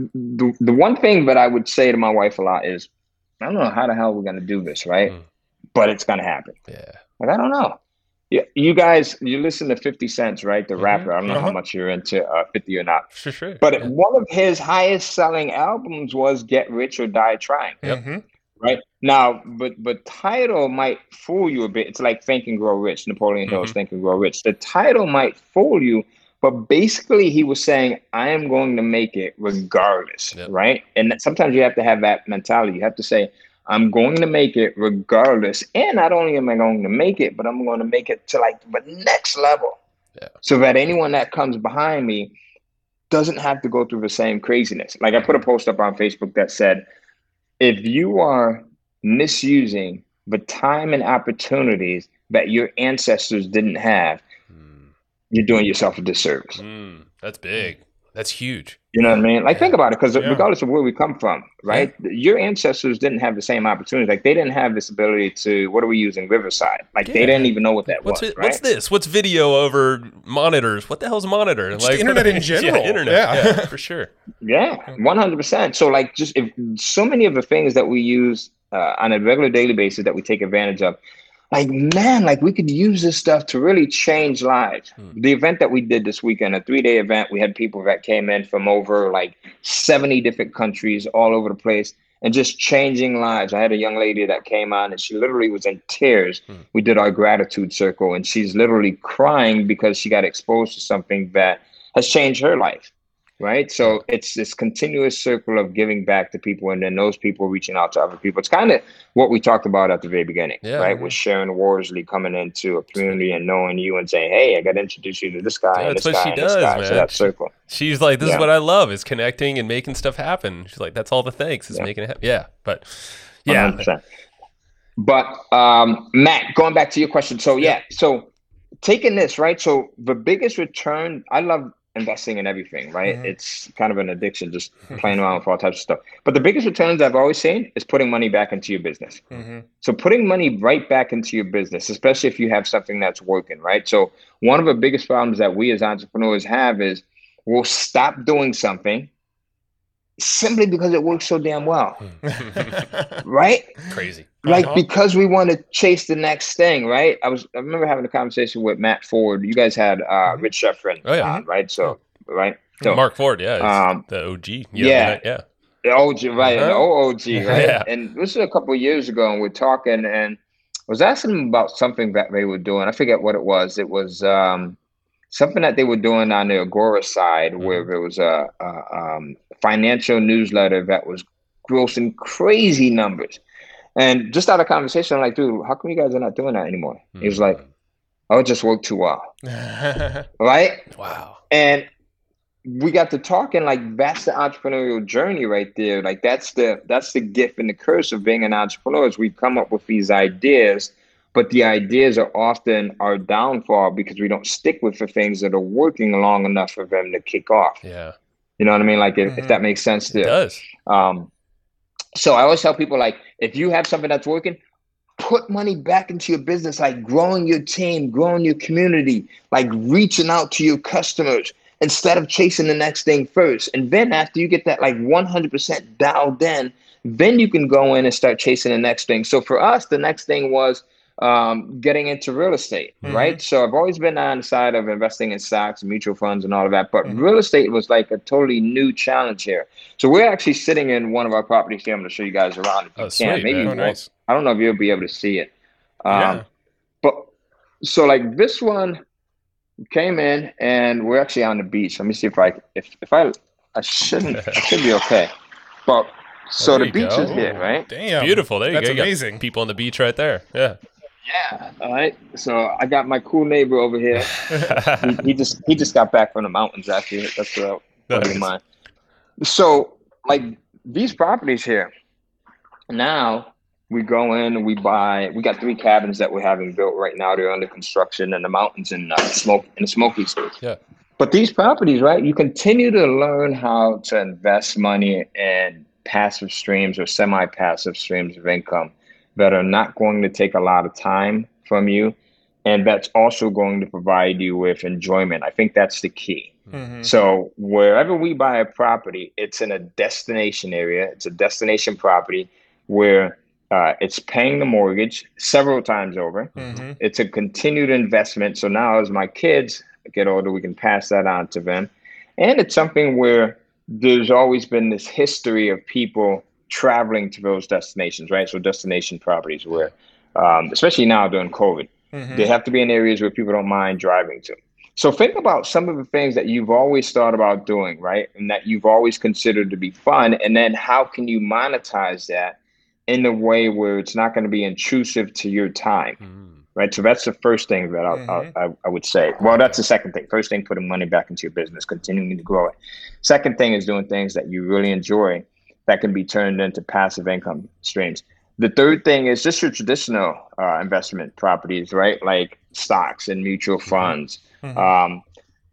The one thing that I would say to my wife a lot is, I don't know how the hell we're gonna do this, right? But it's gonna happen. Yeah. Like I don't know. Yeah, you guys, you listen to 50 Cent, right? The rapper. I don't know how much you're into 50 or not. Sure. But one of his highest selling albums was Get Rich or Die Trying. Right? Now, but title might fool you a bit. It's like Think and Grow Rich, Napoleon Hill's Think and Grow Rich. The title might fool you, but basically he was saying, I am going to make it regardless, right? And sometimes you have to have that mentality. You have to say, I'm going to make it regardless. And not only am I going to make it, but I'm going to make it to like the next level. So that anyone that comes behind me doesn't have to go through the same craziness. Like I put a post up on Facebook that said, if you are misusing the time and opportunities that your ancestors didn't have, you're doing yourself a disservice. That's big. That's huge. You know what I mean? Like, think about it, because regardless of where we come from, right? Your ancestors didn't have the same opportunities. Like, they didn't have this ability to, what are we using, Riverside? Like, they didn't even know what that was, right? What's this? What's video over monitors? What the hell's a monitor? Just like, the internet in general. Internet, for sure. Yeah, 100%. So, like, just if so many of the things that we use on a regular daily basis that we take advantage of, like, man, like we could use this stuff to really change lives. The event that we did this weekend, a 3-day event, we had people that came in from over like 70 different countries all over the place and just changing lives. I had a young lady that came on and she literally was in tears. We did our gratitude circle and she's literally crying because she got exposed to something that has changed her life. Right. So it's this continuous circle of giving back to people and then those people reaching out to other people. It's kind of what we talked about at the very beginning, right? With Sharon Worsley coming into a community and knowing you and saying, hey, I got to introduce you to this guy and this guy and this guy. So that circle. She's like, this is what I love, is connecting and making stuff happen. She's like, that's all the thanks is making it happen. Yeah. But 100%. But Matt, going back to your question. So, so taking this, right? So the biggest return, I love investing in everything, right? It's kind of an addiction, just playing around with all types of stuff. But the biggest returns I've always seen is putting money back into your business. So putting money right back into your business, especially if you have something that's working, right? So one of the biggest problems that we as entrepreneurs have is we'll stop doing something simply because it works so damn well, right? Crazy. Like, because we want to chase the next thing, right? I remember having a conversation with Matt Ford. You guys had Rich Sheffrin on, right? So, right? So, Mark Ford, the OG. The OG, right? The OOG, right? And this was a couple of years ago, and we're talking, and I was asking them about something that they were doing. I forget what it was. It was something that they were doing on the Agora side, where there was a financial newsletter that was grossing crazy numbers. And just out of conversation, I'm like, dude, how come you guys are not doing that anymore? He was like, oh, it just worked too well. Right? Wow. And we got to talking, like, that's the entrepreneurial journey right there. Like, that's the gift and the curse of being an entrepreneur, is we come up with these ideas, but the ideas are often our downfall because we don't stick with the things that are working long enough for them to kick off. Yeah. You know what I mean? Like, if that makes sense to you. It does. So I always tell people, like, if you have something that's working, put money back into your business, like growing your team, growing your community, like reaching out to your customers instead of chasing the next thing first. And then after you get that like 100% dialed in, then you can go in and start chasing the next thing. So for us, the next thing was getting into real estate, right? So I've always been on the side of investing in stocks, mutual funds, and all of that. But real estate was like a totally new challenge here. So we're actually sitting in one of our properties here. I'm going to show you guys around if you can. Sweet, maybe nice. I don't know if you'll be able to see it. But so like this one came in, and we're actually on the beach. Let me see if I should be okay. But so the beach is here, right? Damn, beautiful. There you go. That's You amazing. got people on the beach right there. Yeah. All right. So I got my cool neighbor over here. he just got back from the mountains. Actually, that's what I mind. So like these properties here, now we go in and we buy. We got 3 cabins that we're having built right now. They're under construction in the mountains in the Smokies. Yeah. But these properties, right? You continue to learn how to invest money in passive streams or semi-passive streams of income that are not going to take a lot of time from you, and that's also going to provide you with enjoyment. I think that's the key. So wherever we buy a property, it's in a destination area. It's a destination property where it's paying the mortgage several times over. It's a continued investment. So now as my kids get older, we can pass that on to them. And it's something where there's always been this history of people traveling to those destinations, right? So destination properties where, especially now during COVID, they have to be in areas where people don't mind driving to. So think about some of the things that you've always thought about doing, right? And that you've always considered to be fun. And then how can you monetize that in a way where it's not going to be intrusive to your time, right? So that's the first thing that I would say. Well, that's the second thing. First thing, putting money back into your business, continuing to grow it. Second thing is doing things that you really enjoy that can be turned into passive income streams. The third thing is just your traditional investment properties, right? Like stocks and mutual funds. The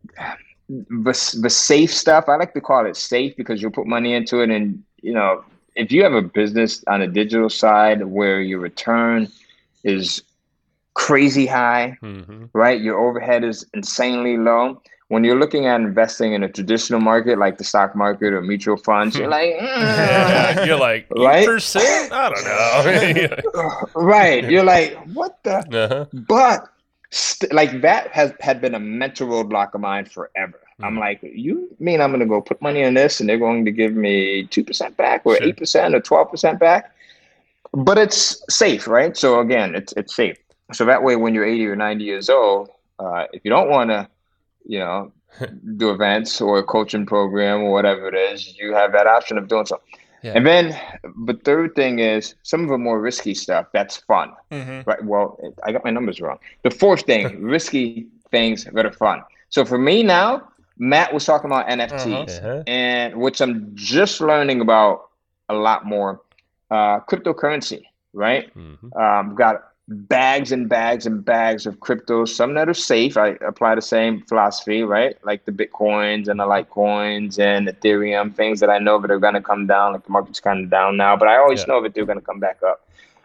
safe stuff, I like to call it safe because you'll put money into it. And, you know, if you have a business on a digital side where your return is crazy high, right? Your overhead is insanely low. When you're looking at investing in a traditional market like the stock market or mutual funds, you're like, you're like 8%? I don't know. Right. You're like, what the? But like that had been a mental roadblock of mine forever. I'm like, you mean I'm going to go put money in this and they're going to give me 2% back or 8% or 12% back? But it's safe, right? So again, it's safe. So that way, when you're 80 or 90 years old, if you don't want to, you know, do events or a coaching program or whatever it is, you have that option of doing so. And then the third thing is some of the more risky stuff. That's fun, right? Well, I got my numbers wrong. The fourth thing, risky things that are fun. So for me now, Matt was talking about NFTs, and which I'm just learning about a lot more. Cryptocurrency, right? Got bags and bags and bags of crypto, some that are safe. I apply the same philosophy, right? Like the Bitcoins and the Litecoins and Ethereum, things that I know that are going to come down. Like the market's kind of down now, but I always know that they're going to come back up.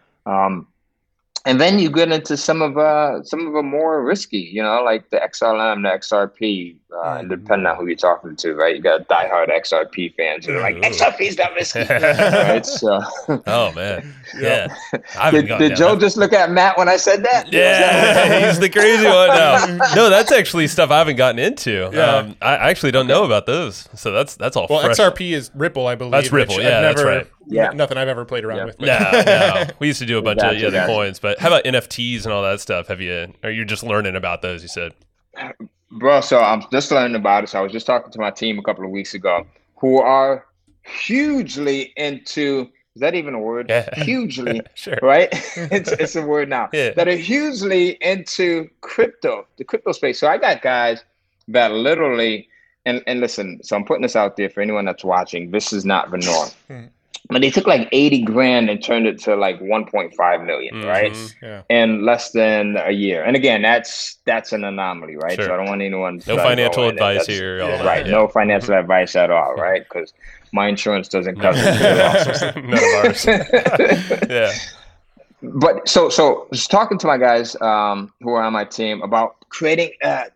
And then you get into some of the more risky, you know, like the XLM, the XRP, depending on who you're talking to, right? You got diehard XRP fans who are like, XRP's not risky, right? So, oh man, Did Joe just look at Matt when I said that? Yeah, he's the crazy one now. No, that's actually stuff I haven't gotten into. I actually don't know about those, so that's all. Well, fresh. XRP is Ripple, I believe. That's Ripple. Yeah, that's right. Yeah, nothing I've ever played around with. No, we used to do a bunch of other coins, but how about NFTs and all that stuff? Are you just learning about those? You said, bro. So I'm just learning about it. So I was just talking to my team a couple of weeks ago, who are hugely into. Is that even a word? Hugely, right? It's a word now. That are hugely into crypto, the crypto space. So I got guys that literally. And listen, so I'm putting this out there for anyone that's watching. This is not the norm. But they took like 80 grand and turned it to like 1.5 million, right? In less than a year. And again, that's an anomaly, right? So I don't want anyone. No financial advice here. Right. No financial advice at all, right? Because my insurance doesn't cover it. None of ours. But so just talking to my guys who are on my team about creating an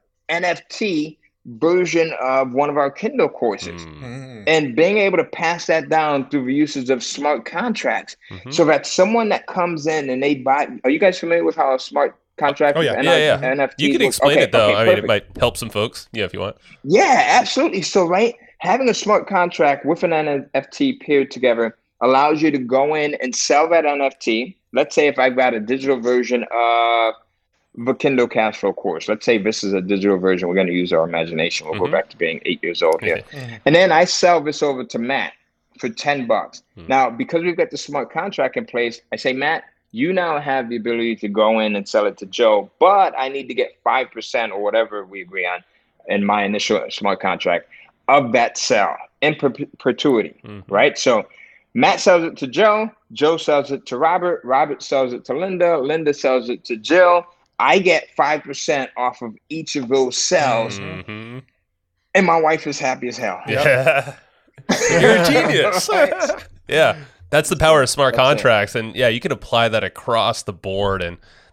NFT version of one of our Kindle courses and being able to pass that down through the usage of smart contracts so that someone that comes in and they buy, are you guys familiar with how a smart contract NFTs you can explain it though. I mean, it might help some folks if you want. Yeah, absolutely. So having a smart contract with an NFT paired together allows you to go in and sell that NFT. Let's say if I've got a digital version of the Kindle Cash Flow course. Let's say this is a digital version. We're going to use our imagination. We'll go back to being 8 years old here. And then I sell this over to Matt for $10. Now, because we've got the smart contract in place, I say, Matt, you now have the ability to go in and sell it to Joe, but I need to get 5% or whatever we agree on in my initial smart contract of that sell in perpetuity, right? So Matt sells it to Joe. Joe sells it to Robert. Robert sells it to Linda. Linda sells it to Jill. I get 5% off of each of those sales, and my wife is happy as hell. Yeah, you're a genius. Yeah, that's the power of smart contracts, and you can apply that across the board. And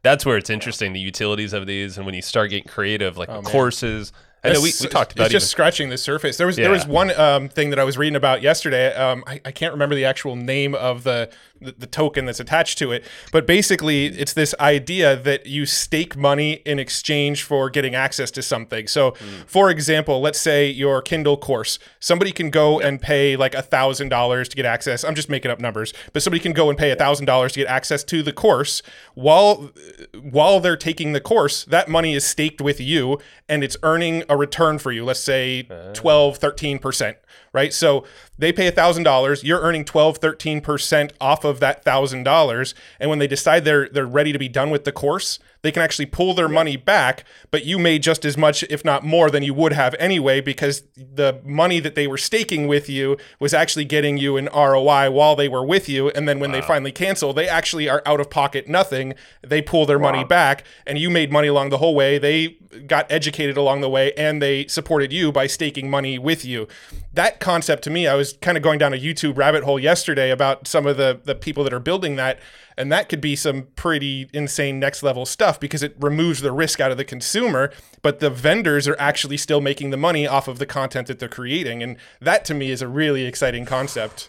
that's where it's interesting, the utilities of these, and when you start getting creative, like the man. courses. I know we talked about it's just scratching the surface. There was one thing that I was reading about yesterday. I can't remember the actual name of the token that's attached to it, but basically it's this idea that you stake money in exchange for getting access to something. So for example, let's say your Kindle course, somebody can go and pay like $1,000 to get access. I'm just making up numbers, but somebody can go and pay $1,000 to get access to the course. While they're taking the course, that money is staked with you and it's earning a return for you. Let's say 12, 13%, right? So they pay $1,000, you're earning 12, 13% off of that $1,000. And when they decide they're ready to be done with the course, they can actually pull their money back, but you made just as much, if not more, than you would have anyway, because the money that they were staking with you was actually getting you an ROI while they were with you. And then when they finally cancel, they actually are out of pocket nothing. They pull their money back, and you made money along the whole way. They got educated along the way, and they supported you by staking money with you. That concept, to me, I was kind of going down a YouTube rabbit hole yesterday about some of the people that are building that. And that could be some pretty insane next level stuff because it removes the risk out of the consumer, but the vendors are actually still making the money off of the content that they're creating. And that to me is a really exciting concept.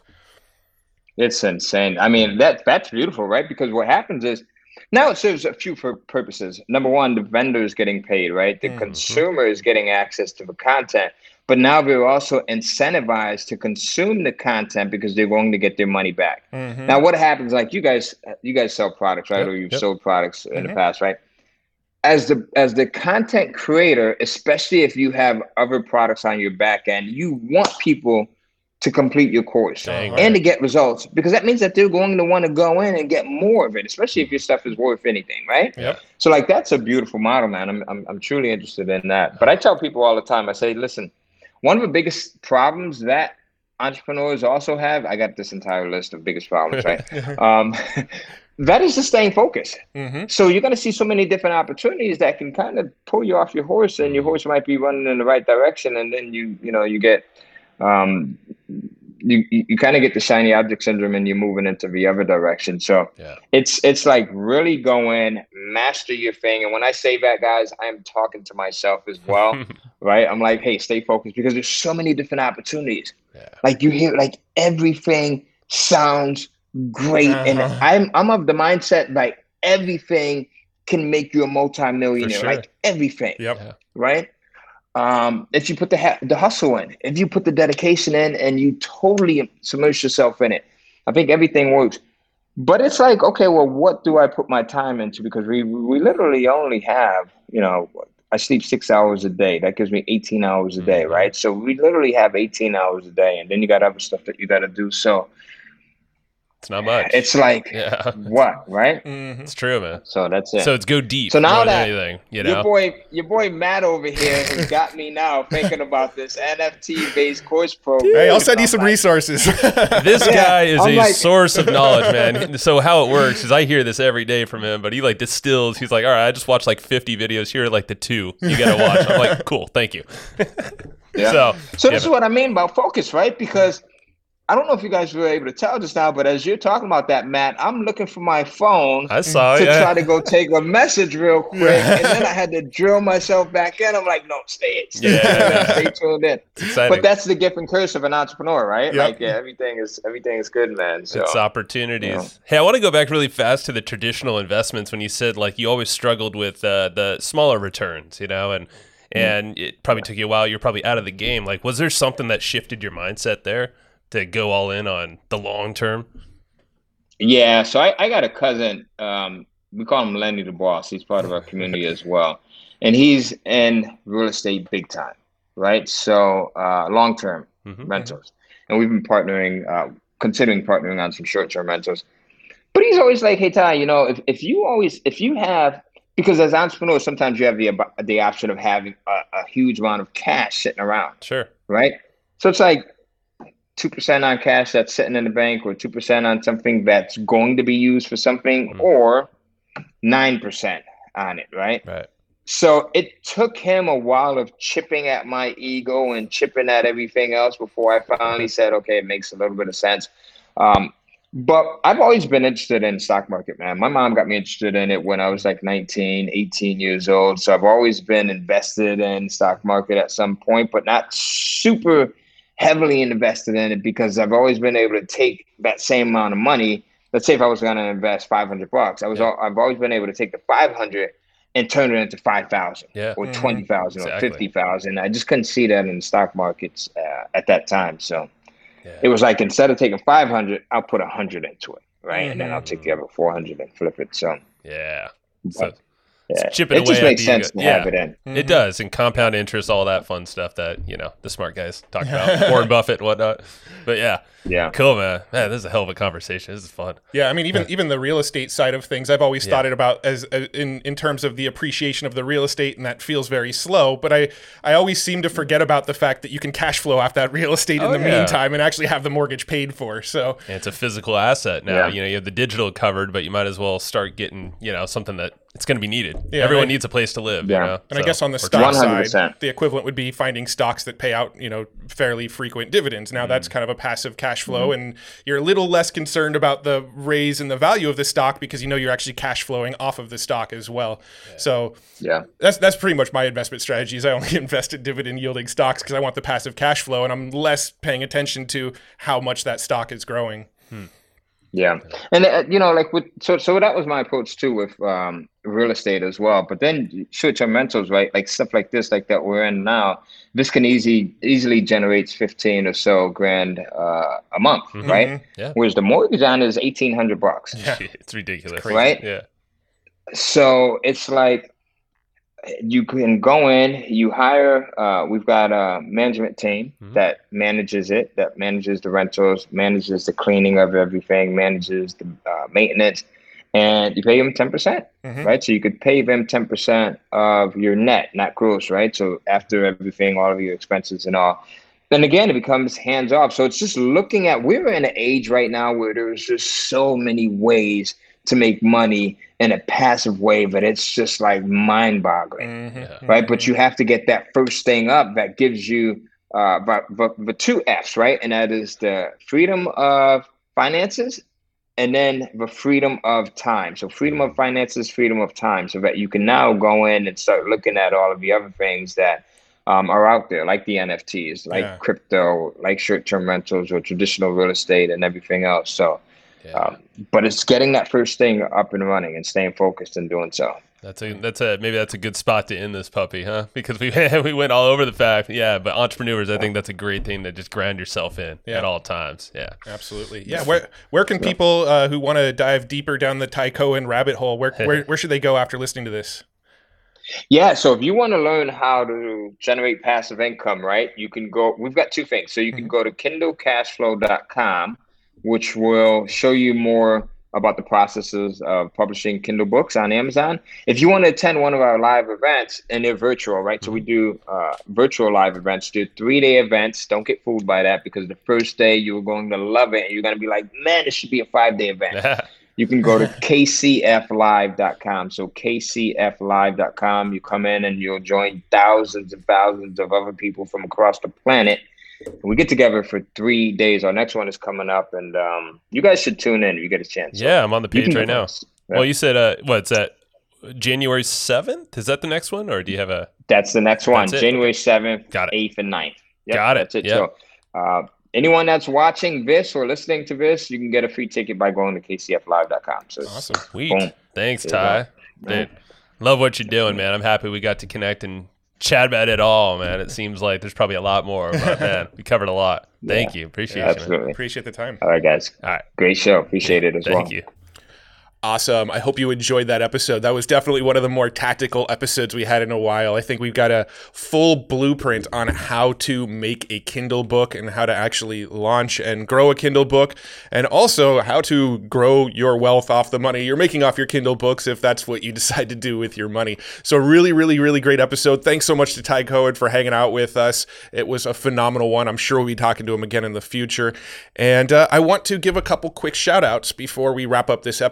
It's insane. I mean, that's beautiful, right? Because what happens is now it serves a few purposes. Number one, the vendor is getting paid, right? The consumer is getting access to the content. But now they're also incentivized to consume the content because they're going to get their money back. Now, what happens? Like you guys sell products, right? Or you've sold products in the past, right? As the content creator, especially if you have other products on your back end, you want people to complete your course and to get results, because that means that they're going to want to go in and get more of it, especially if your stuff is worth anything, right? Yep. So like that's a beautiful model, man. I'm truly interested in that. But I tell people all the time, I say, listen. One of the biggest problems that entrepreneurs also have, I got this entire list of biggest problems, right? That is just staying focused. So you're going to see so many different opportunities that can kind of pull you off your horse, and your horse might be running in the right direction, and then you get you kind of get the shiny object syndrome, and you're moving into the other direction. So it's like really go in, master your thing. And when I say that, guys, I'm talking to myself as well, right? I'm like, hey, stay focused, because there's so many different opportunities. Like you hear, like everything sounds great, and I'm of the mindset like everything can make you a multimillionaire, like everything, right? If you put the hustle in, if you put the dedication in, and you totally submerge yourself in it, I think everything works. But it's like, okay, well, what do I put my time into? Because we literally only have, I sleep 6 hours a day. That gives me 18 hours a day, right? So we literally have 18 hours a day, and then you got other stuff that you got to do. So it's not much. It's like, what, right? It's true, man. So that's it. So it's go deep. So now more that than anything, your boy Matt over here has got me now thinking about this NFT based course program. Hey, I'll send you some resources. This guy is source of knowledge, man. So how it works is I hear this every day from him, but he like distills. He's like, all right, I just watched like 50 videos. Here are like the 2 you got to watch. I'm like, cool, thank you. So this is what I mean about focus, right? Because I don't know if you guys were able to tell just now, but as you're talking about that, Matt, I'm looking for my phone I saw to try to go take a message real quick. And then I had to drill myself back in. I'm like, no, stay tuned in. But that's the gift and curse of an entrepreneur, right? Like everything is good, man. So, it's opportunities. Hey, I want to go back really fast to the traditional investments when you said like you always struggled with the smaller returns, and it probably took you a while. You're probably out of the game. Like, was there something that shifted your mindset there to go all in on the long term? Yeah, so I got a cousin, we call him Lenny the Boss. He's part of our community as well. And he's in real estate big time, right? So long-term rentals. And we've been considering partnering on some short-term rentals. But he's always like, hey, Ty, if you have, because as entrepreneurs, sometimes you have the option of having a huge amount of cash sitting around. Sure. Right? So it's like, 2% on cash that's sitting in the bank, or 2% on something that's going to be used for something, or 9% on it, right? Right. So it took him a while of chipping at my ego and chipping at everything else before I finally said, okay, it makes a little bit of sense. But I've always been interested in the stock market, man. My mom got me interested in it when I was like 19, 18 years old. So I've always been invested in the stock market at some point, but not super heavily invested in it because I've always been able to take that same amount of money. Let's say if I was going to invest $500, I've always been able to take the 500 and turn it into 5,000 or 20,000 or 50,000. I just couldn't see that in the stock markets at that time. So it was like, instead of taking 500, I'll put 100 into it, right? And then I'll take the other 400 and flip it. So So yeah, chipping it just away makes sense to have it in. It does, and compound interest, all that fun stuff that the smart guys talk about, Warren Buffett, and whatnot. But yeah, cool, man. Man, this is a hell of a conversation. This is fun. Yeah, I mean, even the real estate side of things, I've always thought it about as in terms of the appreciation of the real estate, and that feels very slow. But I always seem to forget about the fact that you can cash flow off that real estate in the meantime and actually have the mortgage paid for. So and it's a physical asset now. You have the digital covered, but you might as well start getting something that it's going to be needed. Everyone needs a place to live. And I guess on the stock side, the equivalent would be finding stocks that pay out fairly frequent dividends. Now that's kind of a passive cash flow, and you're a little less concerned about the raise in the value of the stock because you're actually cash flowing off of the stock as well. So that's pretty much my investment strategy. Is I only invest in dividend yielding stocks because I want the passive cash flow, and I'm less paying attention to how much that stock is growing. Yeah. And, so that was my approach too with real estate as well. But then short-term rentals, right? Like stuff like this, like that we're in now, this can easily generates 15 or so grand a month, right? Yeah. Whereas the mortgage on is $1,800. Yeah, it's ridiculous. Right? Yeah. So it's like, you can go in, you hire, we've got a management team that manages it, that manages the rentals, manages the cleaning of everything, manages the maintenance, and you pay them 10%, right? So you could pay them 10% of your net, not gross, right? So after everything, all of your expenses and all. Then again, it becomes hands off. So it's just looking at, we're in an age right now where there's just so many ways to make money in a passive way, but it's just like mind-boggling, right? But you have to get that first thing up that gives you the two F's, right? And that is the freedom of finances and then the freedom of time. So freedom of finances, freedom of time, so that you can now go in and start looking at all of the other things that are out there, like the NFTs, like crypto, like short-term rentals or traditional real estate and everything else. So but it's getting that first thing up and running and staying focused and doing so. Maybe that's a good spot to end this puppy, huh? Because we went all over the fact, but entrepreneurs, I think that's a great thing to just ground yourself in at all times. Yeah, absolutely. Yeah, where can people who want to dive deeper down the Ty Cohen rabbit hole, where should they go after listening to this? Yeah, so if you want to learn how to generate passive income, right, you can go. We've got two things. So you can go to KindleCashflow.com, which will show you more about the processes of publishing Kindle books on Amazon. If you want to attend one of our live events, and they're virtual, right? So we do virtual live events, do 3-day events. Don't get fooled by that, because the first day you're going to love it. And you're going to be like, man, this should be a 5-day event. You can go to kcflive.com. So kcflive.com. You come in and you'll join thousands and thousands of other people from across the planet. We get together for 3 days. Our next one is coming up, and you guys should tune in if you get a chance. Yeah, I'm on the page right now. Yeah. Well, you said, what's that? January 7th? Is that the next one, or do you have a? That's the next one. January 7th, 8th, and 9th. Yep, Got it. That's it. Yep. So anyone that's watching this or listening to this, you can get a free ticket by going to kcflive.com. So awesome. Sweet. Boom. Thanks, Ty. Dude, love what you're doing, man. I'm happy we got to connect and chat about it all, man. It seems like there's probably a lot more, but man, we covered a lot. Thank you. Appreciate it. Absolutely. Man. Appreciate the time. All right, guys. All right. Great show. Appreciate it as well. Thank you. Awesome. I hope you enjoyed that episode. That was definitely one of the more tactical episodes we had in a while. I think we've got a full blueprint on how to make a Kindle book and how to actually launch and grow a Kindle book, and also how to grow your wealth off the money you're making off your Kindle books if that's what you decide to do with your money. So really, really, really great episode. Thanks so much to Ty Cohen for hanging out with us. It was a phenomenal one. I'm sure we'll be talking to him again in the future. And I want to give a couple quick shout outs before we wrap up this episode.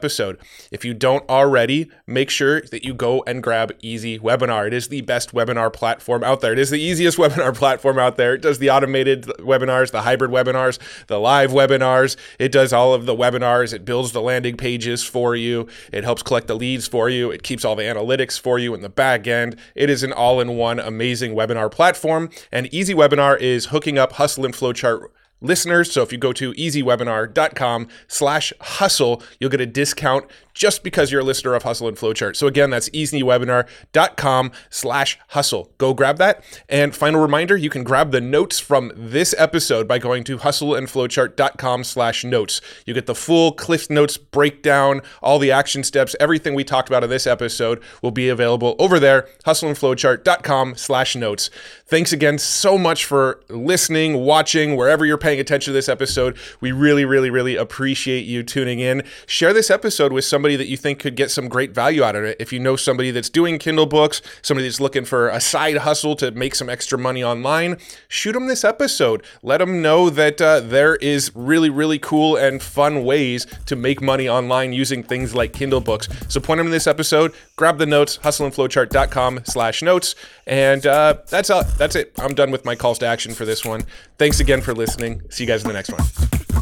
If you don't already, make sure that you go and grab Easy Webinar. It is the best webinar platform out there. It is the easiest webinar platform out there. It does the automated webinars, the hybrid webinars, the live webinars. It does all of the webinars. It builds the landing pages for you. It helps collect the leads for you. It keeps all the analytics for you in the back end. It is an all-in-one amazing webinar platform. And Easy Webinar is hooking up Hustle and Flowchart listeners. So if you go to easywebinar.com/hustle, you'll get a discount just because you're a listener of Hustle and Flowchart. So again, that's easywebinar.com/hustle. Go grab that. And final reminder, you can grab the notes from this episode by going to hustleandflowchart.com/notes. You get the full Cliff Notes breakdown, all the action steps, everything we talked about in this episode will be available over there, hustleandflowchart.com/notes. Thanks again so much for listening, watching, wherever you're paying attention to this episode. We really, really, really appreciate you tuning in. Share this episode with somebody that you think could get some great value out of it. If you know somebody that's doing Kindle books, somebody that's looking for a side hustle to make some extra money online, shoot them this episode. Let them know that there is really, really cool and fun ways to make money online using things like Kindle books. So point them to this episode, grab the notes, hustleandflowchart.com/notes. And that's it. I'm done with my calls to action for this one. Thanks again for listening. See you guys in the next one.